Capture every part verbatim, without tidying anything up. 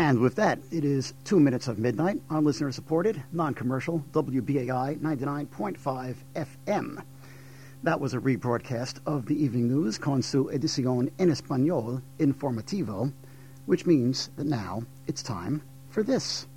And with that, it is two minutes of midnight on listener-supported, non-commercial W B A I ninety-nine point five F M. That was a rebroadcast of the evening news con su edición en español informativo, which means that now it's time for this.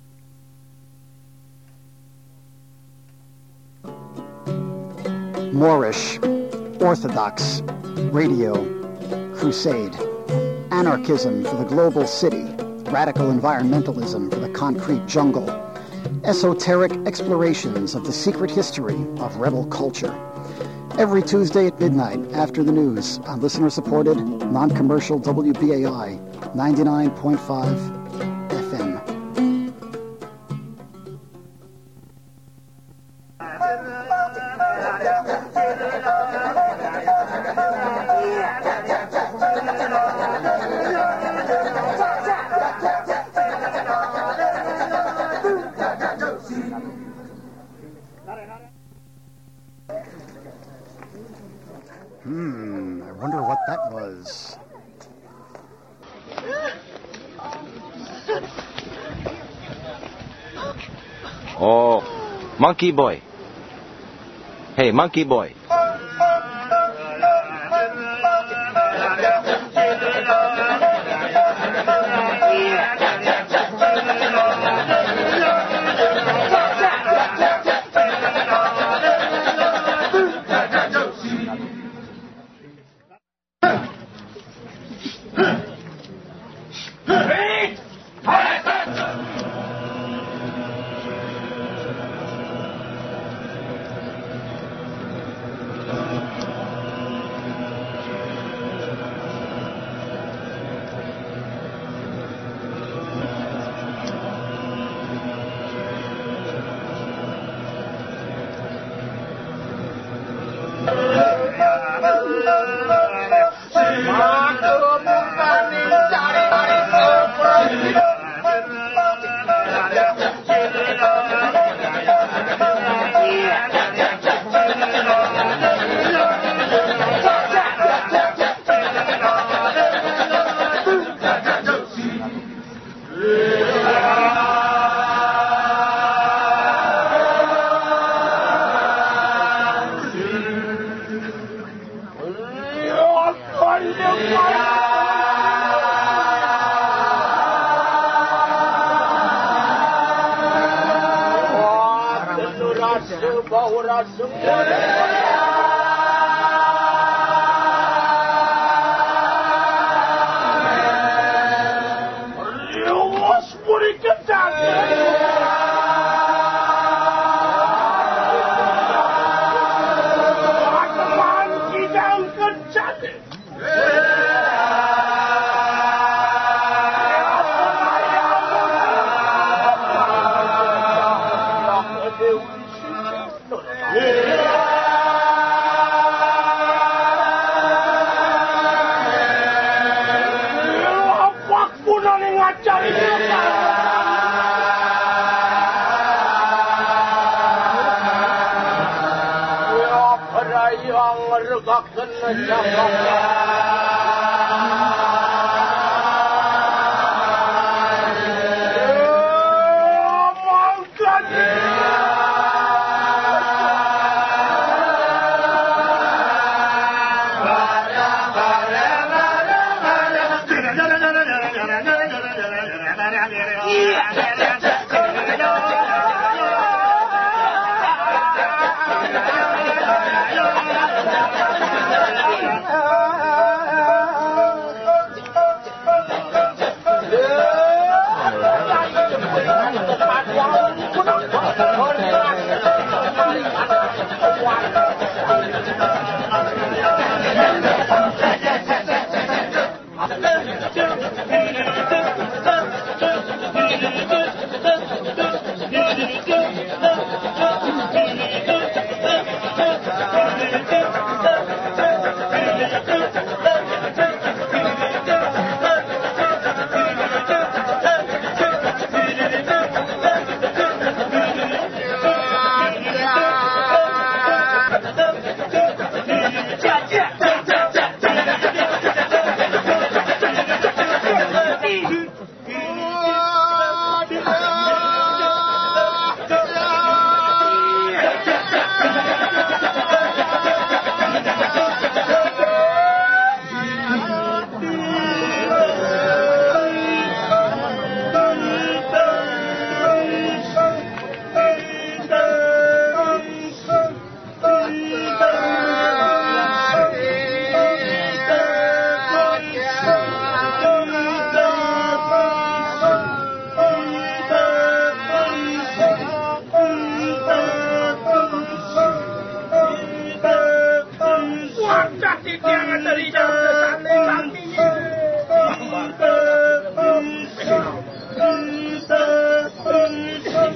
Moorish, Orthodox, Radio, Crusade, Anarchism for the Global City, Radical Environmentalism for the Concrete Jungle, Esoteric Explorations of the Secret History of Rebel Culture. Every Tuesday at midnight after the news on listener-supported, non-commercial W B A I ninety-nine point five F M. Hmm, I wonder what that was. Oh, Monkey Boy. Hey, Monkey Boy.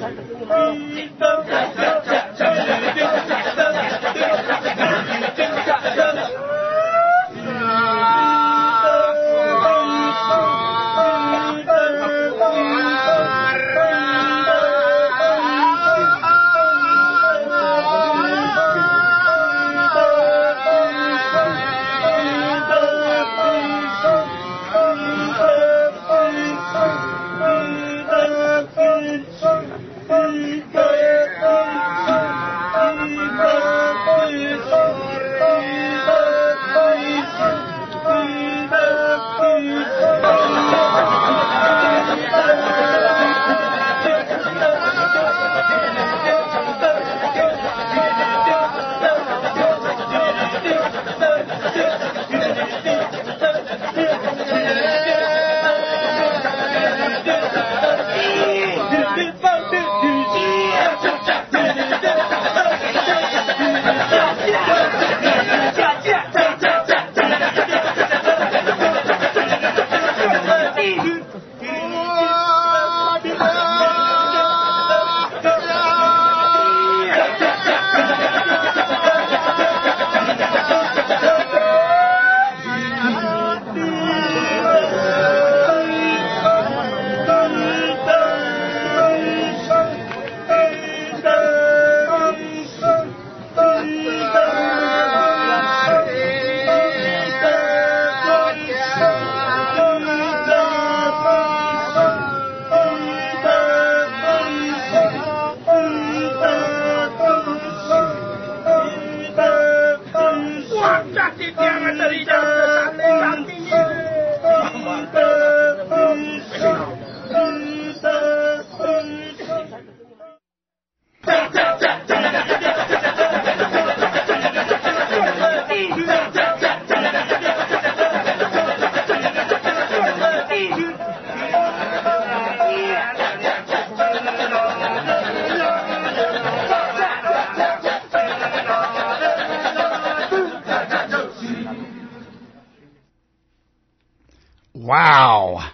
Wow.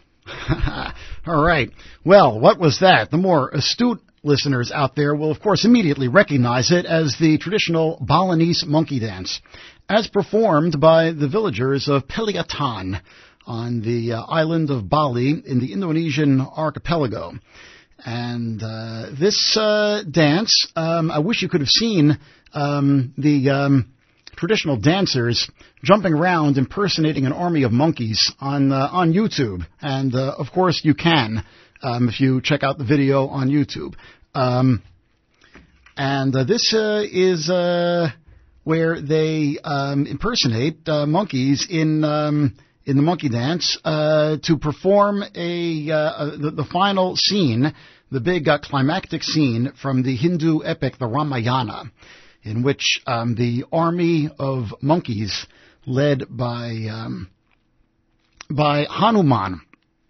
All right. Well, what was that? The more astute listeners out there will, of course, immediately recognize it as the traditional Balinese monkey dance, as performed by the villagers of Peliatan on the uh, island of Bali in the Indonesian archipelago. And uh, this uh, dance, um, I wish you could have seen um, the um, traditional dancers jumping around impersonating an army of monkeys on uh, on YouTube. And, uh, of course, you can um, if you check out the video on YouTube. Um, and uh, this uh, is uh, where they um, impersonate uh, monkeys in um, in the monkey dance uh, to perform a, uh, a the, the final scene, the big uh, climactic scene from the Hindu epic, the Ramayana, in which um, the army of monkeys led by um, by Hanuman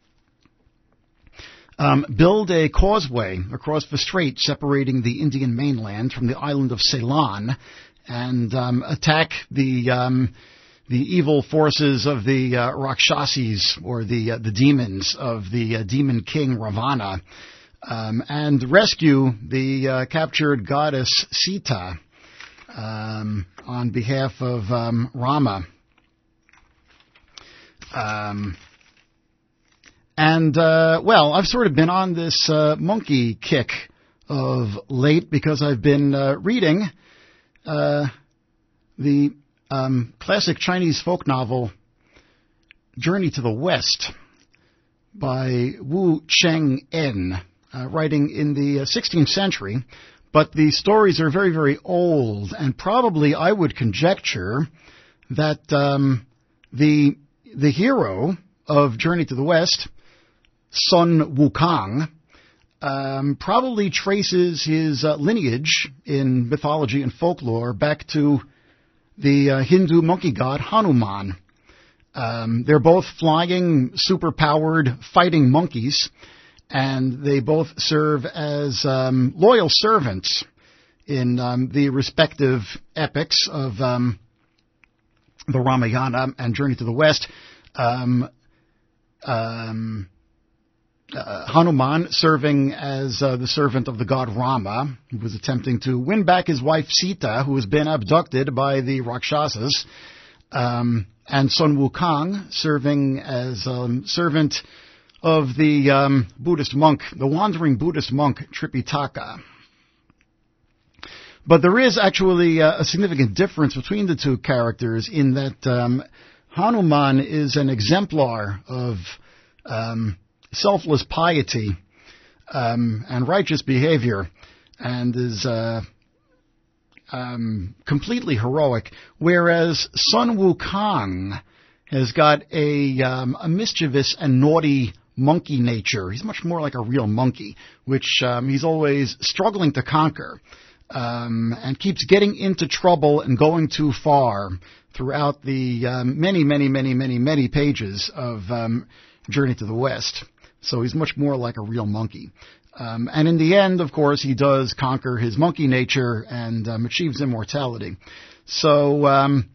um, build a causeway across the strait separating the Indian mainland from the island of Ceylon, and um, attack the um, the evil forces of the uh, Rakshasis, or the uh, the demons of the uh, demon king Ravana, um, and rescue the uh, captured goddess Sita um, on behalf of um, Rama. Um, and, uh, well, I've sort of been on this uh, monkey kick of late because I've been uh, reading uh, the um, classic Chinese folk novel Journey to the West by Wu Cheng-en, uh, writing in the sixteenth century. But the stories are very, very old, and probably I would conjecture that um, the the hero of Journey to the West, Sun Wukong, um, probably traces his uh, lineage in mythology and folklore back to the uh, Hindu monkey god Hanuman. Um, they're both flying, super-powered, fighting monkeys, and they both serve as um, loyal servants in um, the respective epics of um, the Ramayana and Journey to the West. Um, um, uh, Hanuman serving as uh, the servant of the god Rama, who was attempting to win back his wife Sita, who has been abducted by the Rakshasas, um, and Sun Wukong serving as um, servant of the um, Buddhist monk, the wandering Buddhist monk Tripitaka. But there is actually uh, a significant difference between the two characters in that um, Hanuman is an exemplar of um, selfless piety um, and righteous behavior, and is uh, um, completely heroic, whereas Sun Wukong has got a, um, a mischievous and naughty monkey nature. He's much more like a real monkey, which um, he's always struggling to conquer. Um, and keeps getting into trouble and going too far throughout the um, many, many, many, many, many pages of um, Journey to the West. So he's much more like a real monkey. Um, and in the end, of course, he does conquer his monkey nature and um, achieves immortality. So um,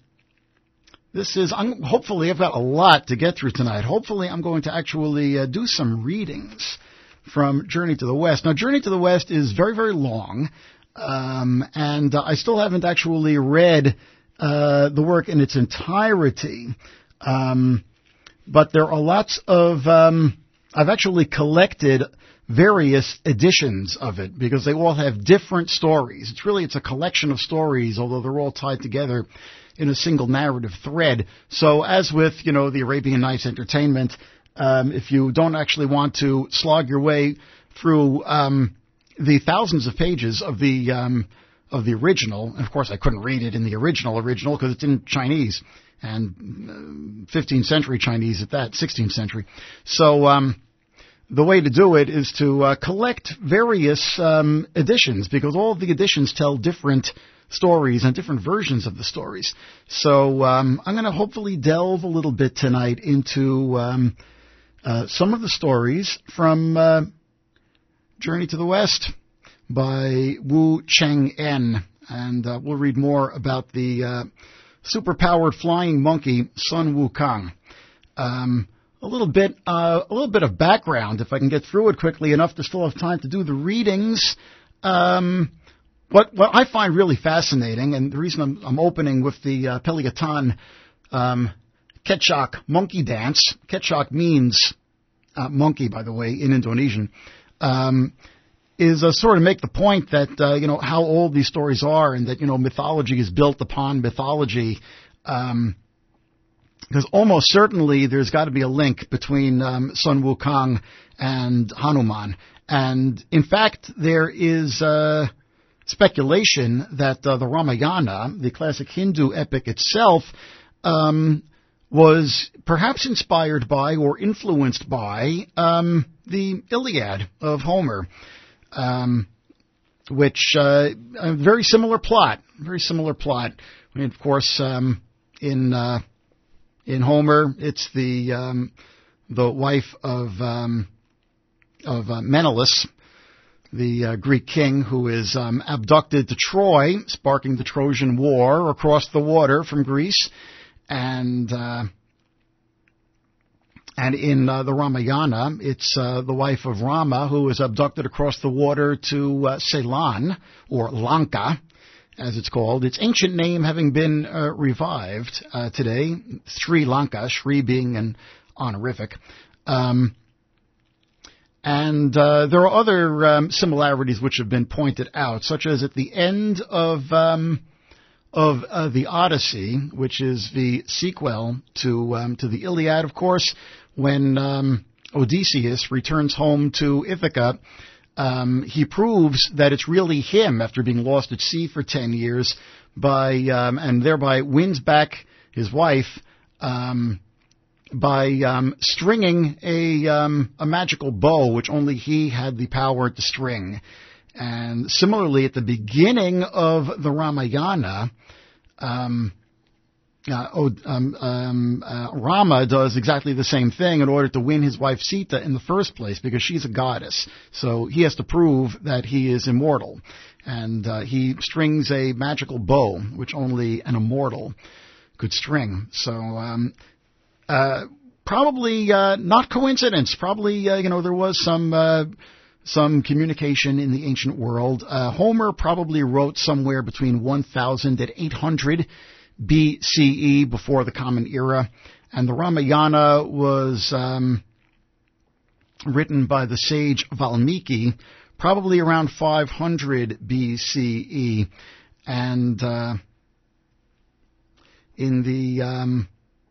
this is, I'm, hopefully, I've got a lot to get through tonight. Hopefully, I'm going to actually uh, do some readings from Journey to the West. Now, Journey to the West is very, very long. Um, and uh, I still haven't actually read uh, the work in its entirety, um, but there are lots of. Um, I've actually collected various editions of it because they all have different stories. It's really it's a collection of stories, although they're all tied together in a single narrative thread. So, as with you know the Arabian Nights Entertainment, um, if you don't actually want to slog your way through Um, the thousands of pages of the um, of the original. Of course, I couldn't read it in the original original because it's in Chinese and uh, fifteenth century Chinese at that, sixteenth century. So um, the way to do it is to uh, collect various um, editions because all of the editions tell different stories and different versions of the stories. So um, I'm going to hopefully delve a little bit tonight into um, uh, some of the stories from Uh, Journey to the West by Wu Cheng-en, and uh, we'll read more about the uh, superpowered flying monkey Sun Wukong. Um, a little bit, uh, a little bit of background, if I can get through it quickly enough to still have time to do the readings. Um, what what I find really fascinating, and the reason I'm, I'm opening with the uh, Pelihatan um, Kecak monkey dance. Kecak means uh, monkey, by the way, in Indonesian. Um, is uh, sort of make the point that, uh, you know, how old these stories are and that, you know, mythology is built upon mythology. Um, because almost certainly there's got to be a link between um, Sun Wukong and Hanuman. And, in fact, there is uh, speculation that uh, the Ramayana, the classic Hindu epic itself, um, was perhaps inspired by or influenced by um, the Iliad of Homer, um, which uh, a very similar plot, very similar plot. I mean, of course, um, in uh, in Homer, it's the um, the wife of um, of uh, Menelaus, the uh, Greek king, who is um, abducted to Troy, sparking the Trojan War across the water from Greece. And uh, and in uh, the Ramayana, it's uh, the wife of Rama who is abducted across the water to uh, Ceylon, or Lanka, as it's called. Its ancient name having been uh, revived uh, today, Sri Lanka, Sri being an honorific. Um, and uh, there are other um, similarities which have been pointed out, such as at the end of... Um, of uh, the Odyssey, which is the sequel to um, to the Iliad, of course, when um, Odysseus returns home to Ithaca, um, he proves that it's really him after being lost at sea for ten years, by um, and thereby wins back his wife um, by um, stringing a um, a magical bow, which only he had the power to string. And similarly, at the beginning of the Ramayana, um, uh, oh, um, um, uh, Rama does exactly the same thing in order to win his wife Sita in the first place, because she's a goddess. So he has to prove that he is immortal. And uh, he strings a magical bow, which only an immortal could string. So um, uh, probably uh, not coincidence. Probably, uh, you know, there was some uh, some communication in the ancient world. Uh, Homer probably wrote somewhere between one thousand and eight hundred B C E, before the Common Era, and the Ramayana was um, written by the sage Valmiki probably around five hundred B C E, and uh, in the um,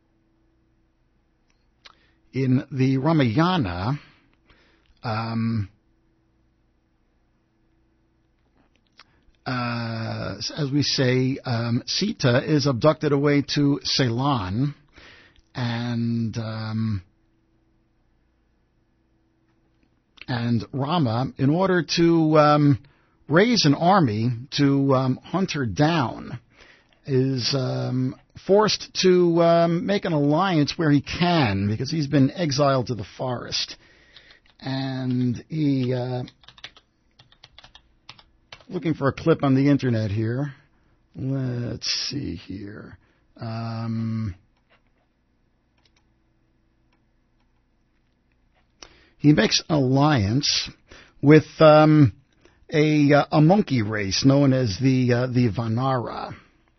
in the Ramayana, um, uh, as we say, um, Sita is abducted away to Ceylon, and um, and Rama, in order to um, raise an army to um, hunt her down, is um, forced to um, make an alliance where he can, because he's been exiled to the forest. And he, uh, looking for a clip on the internet here. Let's see here. Um, he makes an alliance with um, a, a monkey race known as the uh, the Vanara.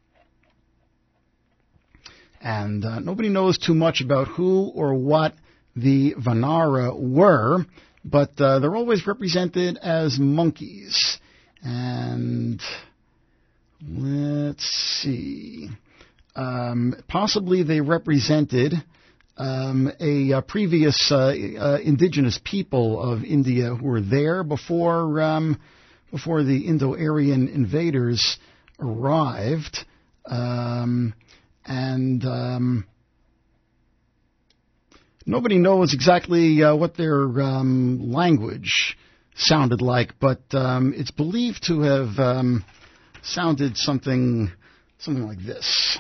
And uh, nobody knows too much about who or what the Vanara were, but uh, they're always represented as monkeys. And let's see. Um, possibly they represented um, a, a previous uh, uh, indigenous people of India who were there before um, before the Indo-Aryan invaders arrived. Um, And um, nobody knows exactly uh, what their um, language sounded like, but um, it's believed to have um, sounded something something like this.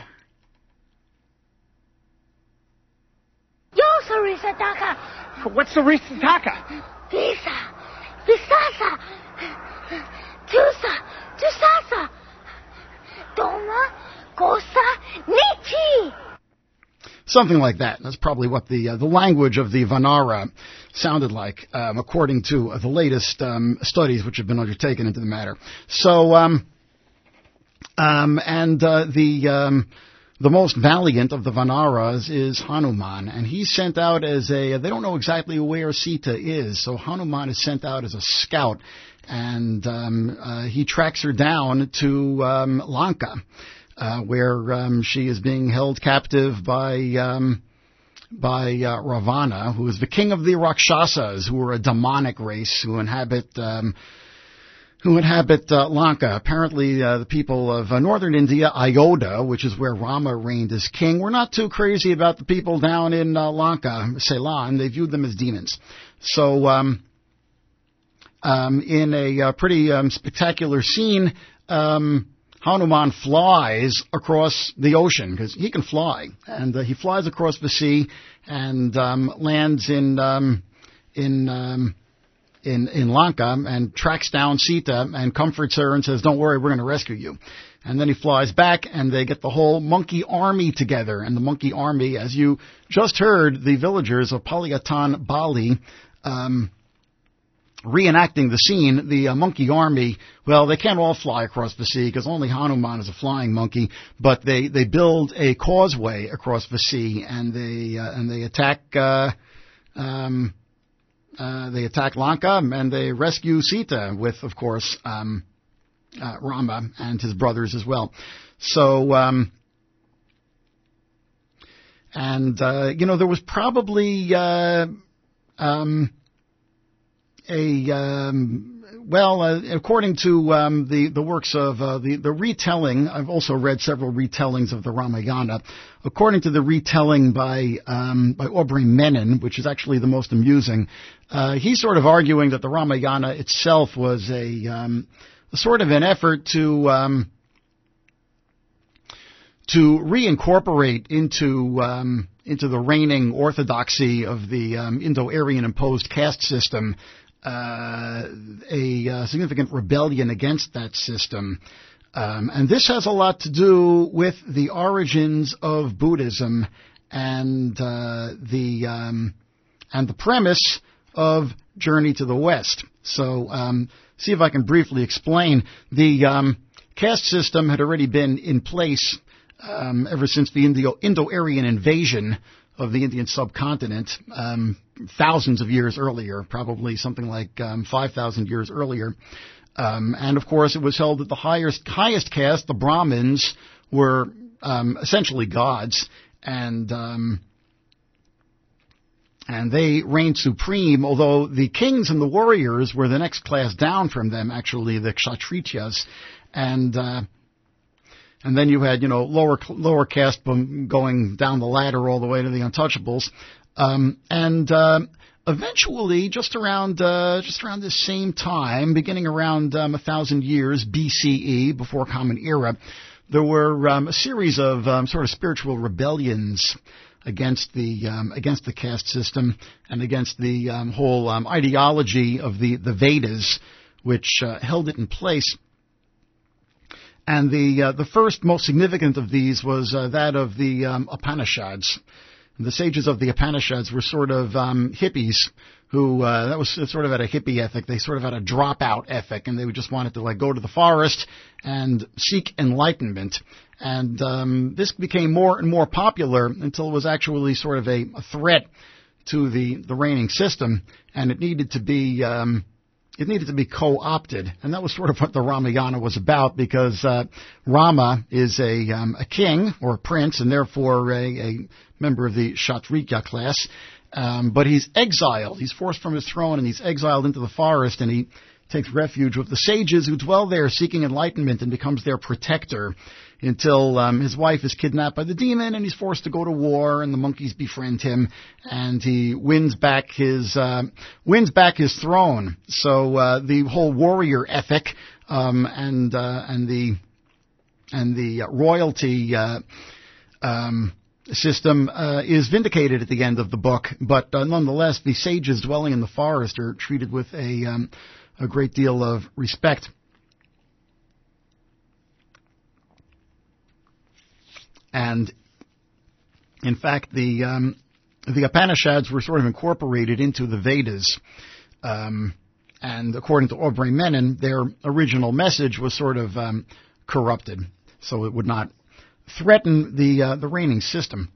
Yo, Sarisataka. What's Sarisataka? Visa. Visasa. Tusa. Tusasa. Doma. Kosa. Nichi. Something like that. That's probably what the uh, the language of the Vanara sounded like, um, according to uh, the latest um, studies which have been undertaken into the matter. So, um, um, and uh, the um, the most valiant of the Vanaras is Hanuman, and he's sent out as a. They don't know exactly where Sita is, so Hanuman is sent out as a scout, and um, uh, he tracks her down to um, Lanka. Uh, where um, she is being held captive by um, by uh, Ravana, who is the king of the Rakshasas, who are a demonic race who inhabit um, who inhabit uh, Lanka. Apparently, uh, the people of uh, northern India, Ayodhya, which is where Rama reigned as king, were not too crazy about the people down in uh, Lanka, Ceylon. They viewed them as demons. So, um, um, in a uh, pretty um, spectacular scene, um, Hanuman flies across the ocean, because he can fly, and uh, he flies across the sea and um, lands in um, in um, in in Lanka and tracks down Sita and comforts her and says, "Don't worry, we're going to rescue you." And then he flies back, and they get the whole monkey army together. And the monkey army, as you just heard, the villagers of Palyatan, Bali, um, reenacting the scene, the uh, monkey army, well, they can't all fly across the sea because only Hanuman is a flying monkey, but they, they build a causeway across the sea, and they uh, and they attack uh, um, uh, they attack Lanka, and they rescue Sita with, of course, um, uh, Rama and his brothers as well. So, um, and uh, you know, there was probably uh, um, A um, well, uh, according to um, the the works of uh, the the retelling, I've also read several retellings of the Ramayana. According to the retelling by um, by Aubrey Menon, which is actually the most amusing, uh, he's sort of arguing that the Ramayana itself was a, um, a sort of an effort to um, to reincorporate into um, into the reigning orthodoxy of the um, Indo-Aryan imposed caste system. Uh, a uh, significant rebellion against that system. Um, and this has a lot to do with the origins of Buddhism and uh, the um, and the premise of Journey to the West. So, um, see if I can briefly explain. The um, caste system had already been in place um, ever since the Indo- Indo-Aryan invasion of the Indian subcontinent, um, thousands of years earlier, probably something like um, five thousand years earlier. Um, and, of course, it was held that the highest, highest caste, the Brahmins, were um, essentially gods, and um, and they reigned supreme, although the kings and the warriors were the next class down from them, actually, the Kshatriyas. And uh, and then you had, you know, lower lower caste going down the ladder all the way to the untouchables. Um, and uh, eventually, just around uh, just around the same time, beginning around um, a thousand years B C E, before Common Era, there were um, a series of um, sort of spiritual rebellions against the um, against the caste system and against the um, whole um, ideology of the the Vedas, which uh, held it in place. And the uh, the first most significant of these was uh, that of the um, Upanishads. The sages of the Upanishads were sort of um, hippies who, uh, that was sort of had a hippie ethic. They sort of had a dropout ethic, and they would just wanted to like go to the forest and seek enlightenment. And um, this became more and more popular until it was actually sort of a, a threat to the, the reigning system, and it needed to be um, it needed to be co-opted. And that was sort of what the Ramayana was about, because uh, Rama is a um, a king or a prince, and therefore a, a member of the Kshatriya class. Um, but he's exiled. He's forced from his throne, and he's exiled into the forest, and he takes refuge with the sages who dwell there seeking enlightenment, and becomes their protector until um, his wife is kidnapped by the demon, and he's forced to go to war, and the monkeys befriend him, and he wins back his uh, wins back his throne. So uh, the whole warrior ethic um, and uh, and the and the royalty uh, um, system uh, is vindicated at the end of the book, but uh, nonetheless, the sages dwelling in the forest are treated with a um, a great deal of respect. And in fact, the um, the Upanishads were sort of incorporated into the Vedas, um, and according to Aubrey Menon, their original message was sort of um, corrupted, so it would not threaten the uh, the reigning system.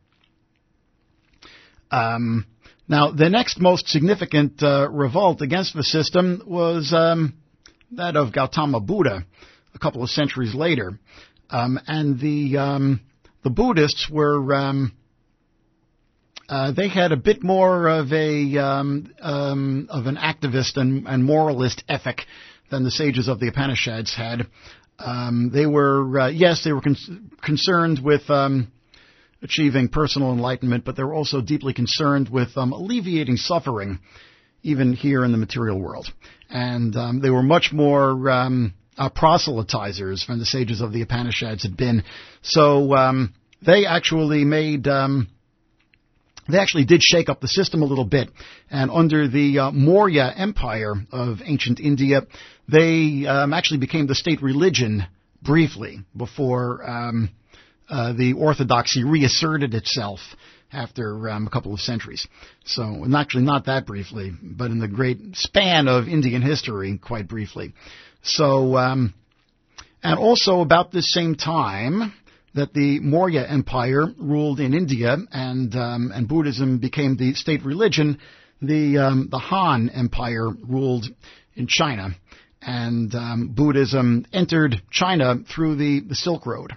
Um, now, the next most significant uh, revolt against the system was um, that of Gautama Buddha, a couple of centuries later, um, and the um, the Buddhists were um, uh, they had a bit more of a um, um, of an activist and, and moralist ethic than the sages of the Upanishads had. Um, they were, uh, yes, they were con- concerned with um, achieving personal enlightenment, but they were also deeply concerned with um, alleviating suffering, even here in the material world. And um, they were much more um, uh, proselytizers than the sages of the Upanishads had been. So um, they actually made... Um, They actually did shake up the system a little bit, and under the uh, Maurya Empire of ancient India, they um, actually became the state religion briefly before um, uh, the orthodoxy reasserted itself after um, a couple of centuries. So, and actually not that briefly, but in the great span of Indian history, quite briefly. So, um, and also about this same time that the Maurya Empire ruled in India, and um, and Buddhism became the state religion, the um, the Han Empire ruled in China, and um, Buddhism entered China through the, the Silk Road.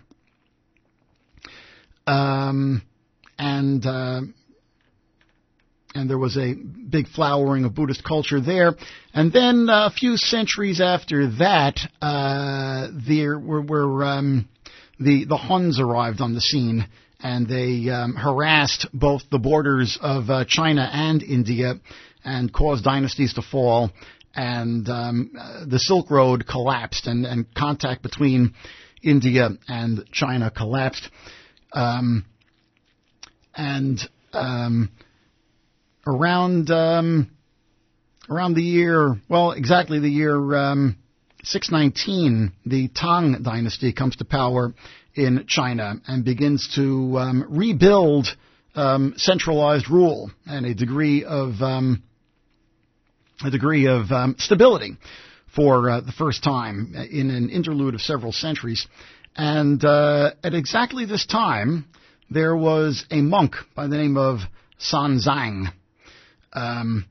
Um, and uh, and there was a big flowering of Buddhist culture there. And then uh, a few centuries after that, uh, there were... were um, The, the Huns arrived on the scene, and they um, harassed both the borders of uh, China and India and caused dynasties to fall, and um, uh, the Silk Road collapsed, and, and contact between India and China collapsed. Um, and um, around um, around the year, well, exactly the year... Um, six nineteen, the Tang dynasty comes to power in China and begins to um, rebuild um, centralized rule and a degree of um, a degree of um, stability for uh, the first time in an interlude of several centuries. And uh, at exactly this time, there was a monk by the name of Sanzang, um,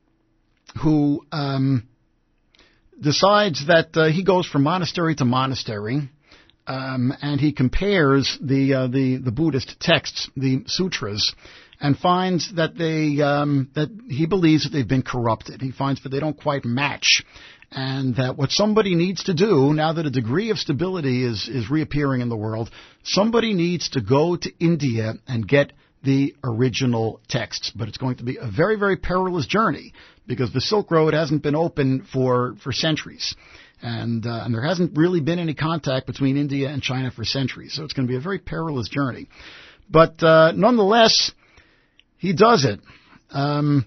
who um, decides that uh, he goes from monastery to monastery, um, and he compares the uh, the the Buddhist texts, the sutras, and finds that they um, that he believes that they've been corrupted. He finds that they don't quite match, and that what somebody needs to do now that a degree of stability is is reappearing in the world, somebody needs to go to India and get the original texts. But it's going to be a very, very perilous journey because the Silk Road hasn't been open for for centuries. And, uh, and there hasn't really been any contact between India and China for centuries. So it's going to be a very perilous journey. But uh, nonetheless, he does it. Um,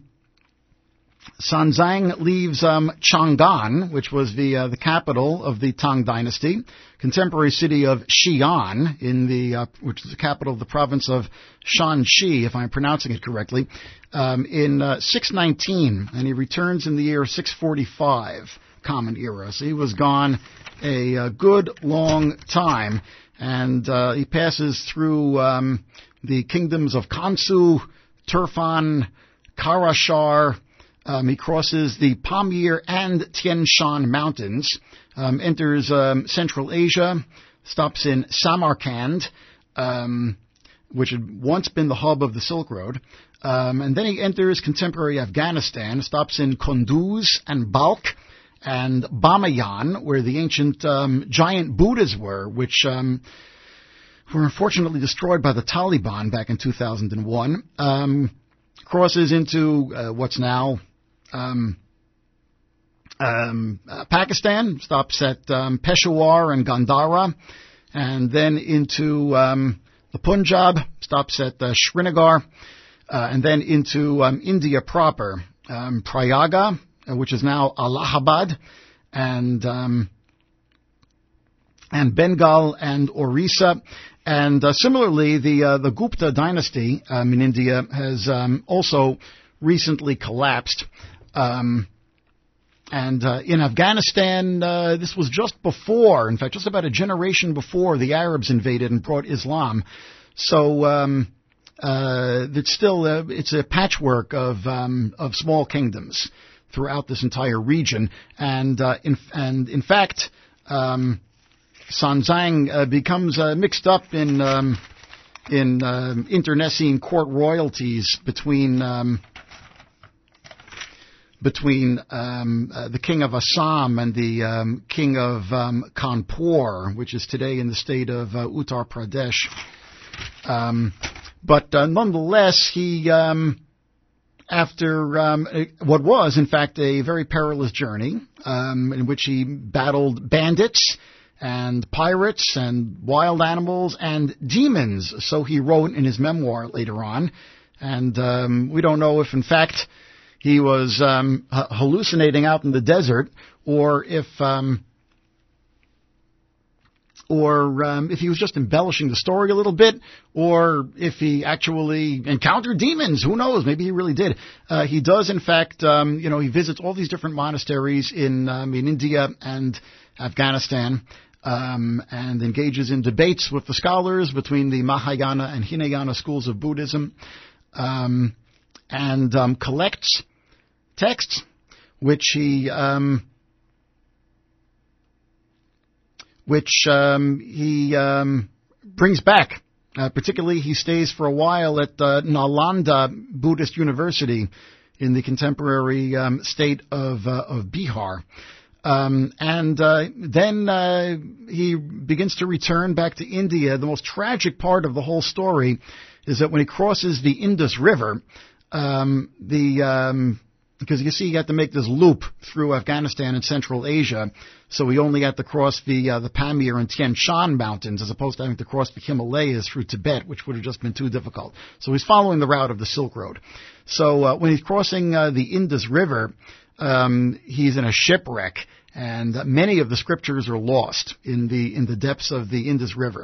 Sanzang leaves um, Chang'an, which was the uh, the capital of the Tang Dynasty, contemporary city of Xi'an, in the uh, which is the capital of the province of Shanxi, if I'm pronouncing it correctly, um, in uh, six nineteen, and he returns in the year six forty-five, Common Era. So he was gone a, a good long time, and uh, he passes through um, the kingdoms of Kansu, Turfan, Karashar. Um, he crosses the Pamir and Tian Shan mountains, um, enters um, Central Asia, stops in Samarkand, um, which had once been the hub of the Silk Road, um, and then he enters contemporary Afghanistan, stops in Kunduz and Balkh and Bamiyan, where the ancient um, giant Buddhas were, which um, were unfortunately destroyed by the Taliban back in two thousand one. Um, crosses into uh, what's now Um, um, uh, Pakistan, stops at um, Peshawar and Gandhara, and then into um, the Punjab, stops at uh, Srinagar, uh, and then into um, India proper, um, Prayaga, uh, which is now Allahabad, and um, and Bengal and Orissa. And uh, similarly, the uh, the Gupta dynasty um, in India has um, also recently collapsed. Um, and uh, in Afghanistan, uh, this was just before, in fact, just about a generation before the Arabs invaded and brought Islam. So um, uh, it's still uh, it's a patchwork of um, of small kingdoms throughout this entire region. And uh, in and in fact, um, Sanzang uh, becomes uh, mixed up in um, in um, internecine court royalties between. Um, between um, uh, the king of Assam and the um, king of um, Kanpur, which is today in the state of uh, Uttar Pradesh. Um, but uh, nonetheless, he, um, after um, what was, in fact, a very perilous journey, um, in which he battled bandits and pirates and wild animals and demons, so he wrote in his memoir later on. And um, we don't know if, in fact, he was um, hallucinating out in the desert, or if, um, or um, if he was just embellishing the story a little bit, or if he actually encountered demons. Who knows? Maybe he really did. Uh, he does, in fact, um, you know, he visits all these different monasteries in um, in India and Afghanistan, um, and engages in debates with the scholars between the Mahayana and Hinayana schools of Buddhism, um, and um, collects texts, which he um, which um, he um, brings back. Uh, particularly, he stays for a while at uh, Nalanda Buddhist University in the contemporary um, state of uh, of Bihar, um, and uh, then uh, he begins to return back to India. The most tragic part of the whole story is that when he crosses the Indus River, um, the um, because you see, he had to make this loop through Afghanistan and Central Asia, so he only had to cross the uh, the Pamir and Tian Shan mountains, as opposed to having to cross the Himalayas through Tibet, which would have just been too difficult. So he's following the route of the Silk Road. So uh, when he's crossing uh, the Indus River, um, he's in a shipwreck, and many of the scriptures are lost in the in the depths of the Indus River.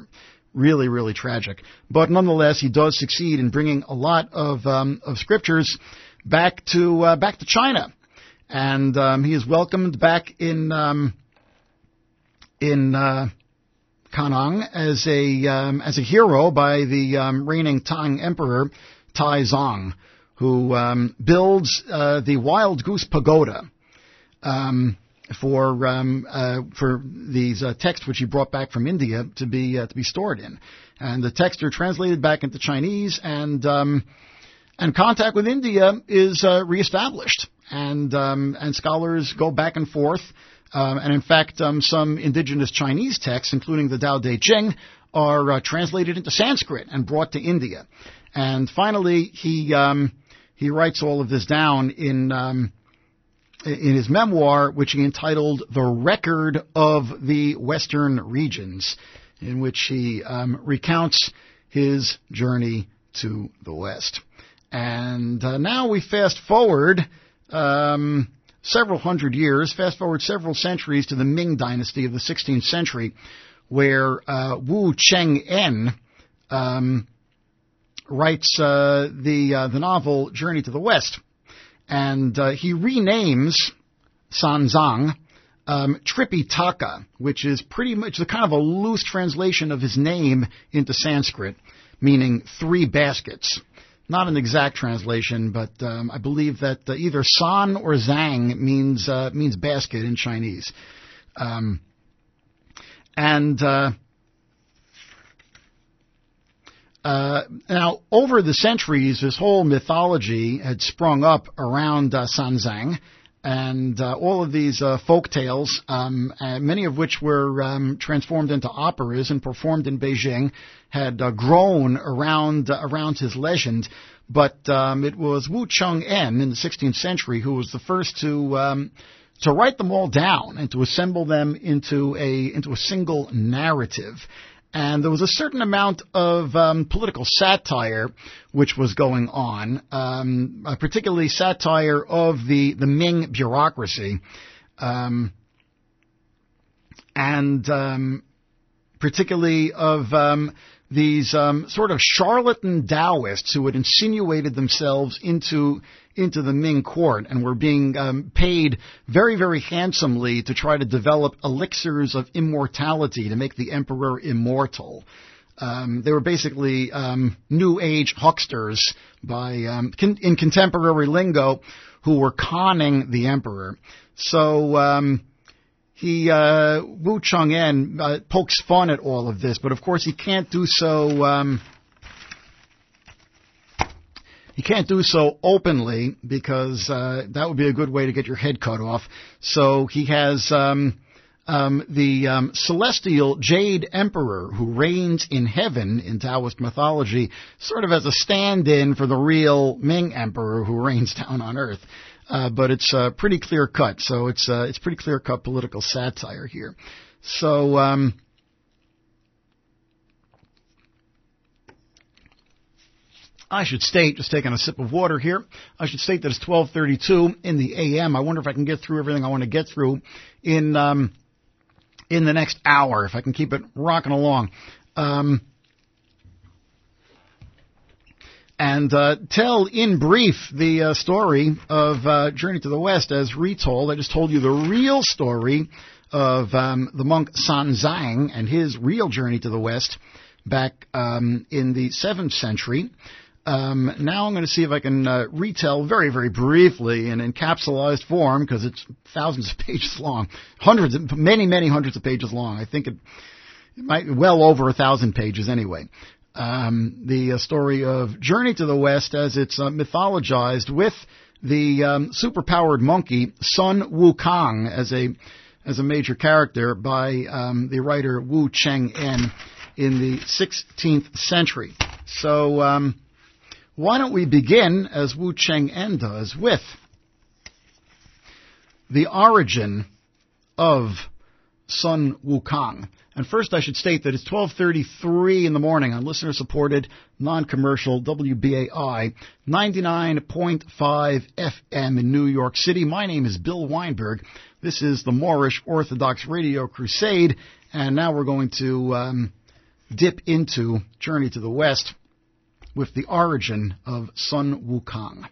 really, really tragic. But nonetheless, he does succeed in bringing a lot of um, of scriptures back to uh, back to China, and um, he is welcomed back in um, in uh, Kanang as a um, as a hero by the um, reigning Tang Emperor Taizong, who um, builds uh, the Wild Goose Pagoda um, for um, uh, for these uh, texts which he brought back from India to be uh, to be stored in, and the texts are translated back into Chinese, and um, and contact with India is uh, reestablished, and um, and scholars go back and forth. Um, and in fact, um, some indigenous Chinese texts, including the Tao Te Ching, are uh, translated into Sanskrit and brought to India. And finally, he um, he writes all of this down in um, in his memoir, which he entitled "The Record of the Western Regions," in which he um, recounts his journey to the West. And uh, now we fast forward. Um, Several hundred years, fast forward several centuries to the Ming Dynasty of the sixteenth century, where uh, Wu Cheng-en um, writes uh, the uh, the novel Journey to the West, and uh, he renames Sanzang um, Tripitaka, which is pretty much the kind of a loose translation of his name into Sanskrit, meaning three baskets. Not an exact translation, but um, I believe that uh, either san or zhang means uh, means basket in Chinese. Um, and uh, uh, now, over the centuries, this whole mythology had sprung up around uh, Sanzang, and uh, all of these uh, folk tales, um, uh, many of which were um, transformed into operas and performed in Beijing, had uh, grown around uh, around his legend. But um, it was Wu Cheng-en in the sixteenth century who was the first to um, to write them all down and to assemble them into a into a single narrative. And there was a certain amount of um, political satire which was going on, um, uh, particularly satire of the, the Ming bureaucracy, um, and um, particularly of um, these um, sort of charlatan Taoists who had insinuated themselves into into the Ming court and were being um, paid very, very handsomely to try to develop elixirs of immortality to make the emperor immortal. Um, they were basically um, New Age hucksters by um, con- in contemporary lingo who were conning the emperor. So um, he uh, Wu Cheng-en uh, pokes fun at all of this, but of course he can't do so. Um, He can't do so openly because uh, that would be a good way to get your head cut off. So he has um, um, the um, celestial Jade Emperor who reigns in heaven in Taoist mythology, sort of as a stand-in for the real Ming Emperor who reigns down on Earth. Uh, but it's uh, pretty clear-cut, so it's uh, it's pretty clear-cut political satire here. So. Um, I should state, just taking a sip of water here, I should state that it's twelve thirty-two in the A M. I wonder if I can get through everything I want to get through in um, in the next hour, if I can keep it rocking along. Um, and uh, tell in brief the uh, story of uh, Journey to the West as retold. I just told you the real story of um, the monk Sanzang and his real journey to the West back um, in the seventh century. Um, now I'm going to see if I can uh, retell very, very briefly in encapsulated form, because it's thousands of pages long, hundreds, of, many, many hundreds of pages long. I think it, it might be well over a thousand pages anyway. Um, the uh, story of Journey to the West as it's uh, mythologized with the um, superpowered monkey Sun Wukong as a as a major character by um, the writer Wu Cheng-en in the sixteenth century. So. Um, Why don't we begin, as Wu Cheng-en does, with the origin of Sun Wukong. And first I should state that it's twelve thirty-three in the morning on listener-supported, non-commercial W B A I, ninety-nine point five F M in New York City. My name is Bill Weinberg. This is the Moorish Orthodox Radio Crusade, and now we're going to... Um, dip into Journey to the West with the origin of Sun Wukong.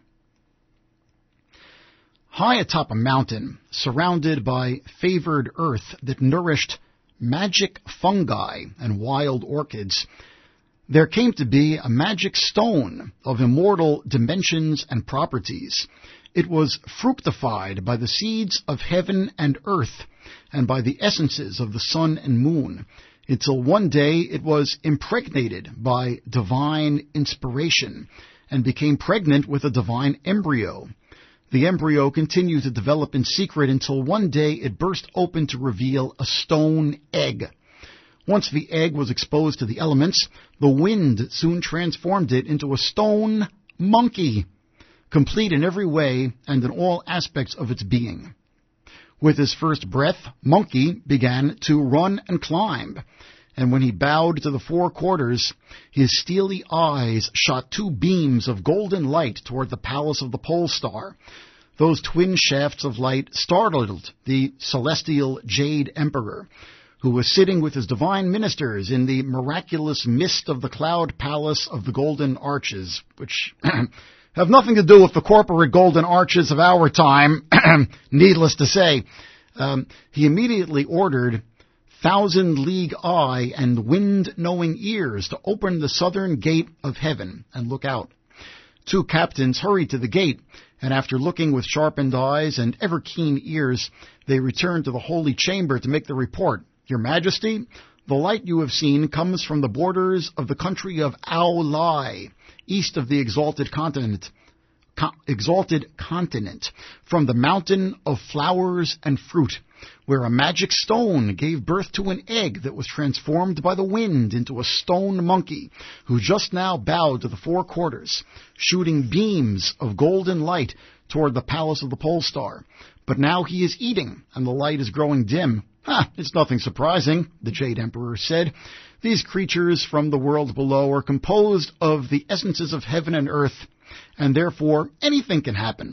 High atop a mountain, surrounded by favored earth that nourished magic fungi and wild orchids, there came to be a magic stone of immortal dimensions and properties. It was fructified by the seeds of heaven and earth and by the essences of the sun and moon, until one day it was impregnated by divine inspiration and became pregnant with a divine embryo. The embryo continued to develop in secret until one day it burst open to reveal a stone egg. Once the egg was exposed to the elements, the wind soon transformed it into a stone monkey, complete in every way and in all aspects of its being. With his first breath, Monkey began to run and climb, and when he bowed to the four quarters, his steely eyes shot two beams of golden light toward the palace of the pole star. Those twin shafts of light startled the celestial Jade Emperor, who was sitting with his divine ministers in the miraculous mist of the cloud palace of the golden arches, which have nothing to do with the corporate golden arches of our time, needless to say. Um, he immediately ordered Thousand League Eye and Wind Knowing Ears to open the southern gate of heaven and look out. Two captains hurried to the gate, and after looking with sharpened eyes and ever-keen ears, they returned to the holy chamber to make the report. Your Majesty, the light you have seen comes from the borders of the country of Ao Lai, east of the exalted continent, co- exalted continent, from the mountain of flowers and fruit, where a magic stone gave birth to an egg that was transformed by the wind into a stone monkey, who just now bowed to the four quarters, shooting beams of golden light toward the palace of the pole star. But now he is eating, and the light is growing dim. Ha! It's nothing surprising, the Jade Emperor said. These creatures from the world below are composed of the essences of heaven and earth, and therefore anything can happen.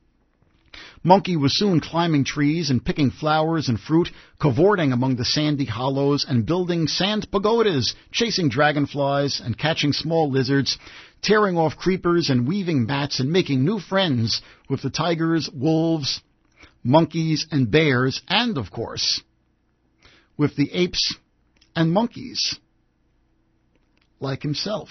Monkey was soon climbing trees and picking flowers and fruit, cavorting among the sandy hollows and building sand pagodas, chasing dragonflies and catching small lizards, tearing off creepers and weaving mats and making new friends with the tigers, wolves, monkeys, and bears, and, of course, with the apes and monkeys, like himself.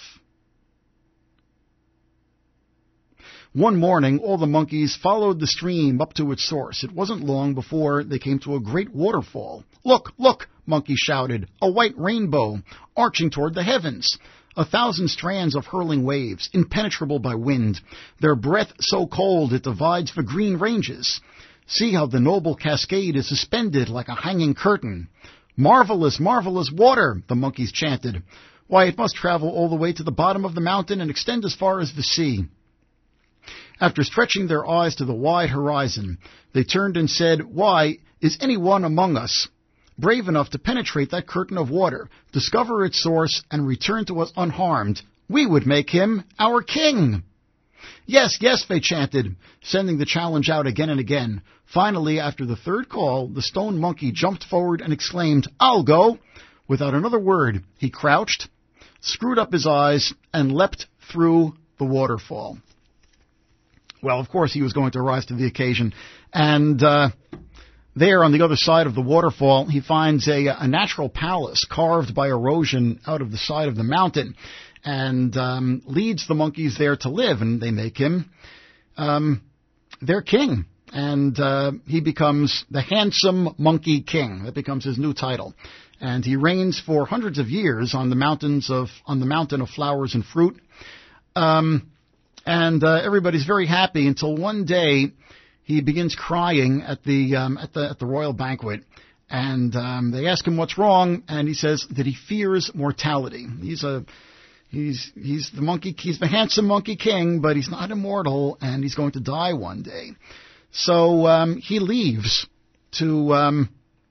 One morning, all the monkeys followed the stream up to its source. It wasn't long before they came to a great waterfall. Look, look, Monkey shouted, a white rainbow, arching toward the heavens. A thousand strands of hurling waves, impenetrable by wind, their breath so cold it divides the green ranges. See how the noble cascade is suspended like a hanging curtain. Marvelous, marvelous water, the monkeys chanted. Why, it must travel all the way to the bottom of the mountain and extend as far as the sea. After stretching their eyes to the wide horizon, they turned and said, Why, is anyone among us brave enough to penetrate that curtain of water, discover its source, and return to us unharmed? We would make him our king. Yes, yes, they chanted, sending the challenge out again and again. Finally, after the third call, the stone monkey jumped forward and exclaimed, I'll go. Without another word, he crouched, screwed up his eyes, and leapt through the waterfall. Well, of course, he was going to rise to the occasion. And uh, there, on the other side of the waterfall, he finds a, a natural palace carved by erosion out of the side of the mountain, and um, leads the monkeys there to live, and they make him um, their king. And uh, he becomes the handsome monkey king. That becomes his new title. And he reigns for hundreds of years on the mountains of on the mountain of flowers and fruit. Um, and uh, everybody's very happy until one day he begins crying at the um, at the at the royal banquet. And um, they ask him what's wrong, and he says that he fears mortality. He's a He's he's the monkey. He's the handsome monkey king, but he's not immortal, and he's going to die one day. So um, he leaves to um,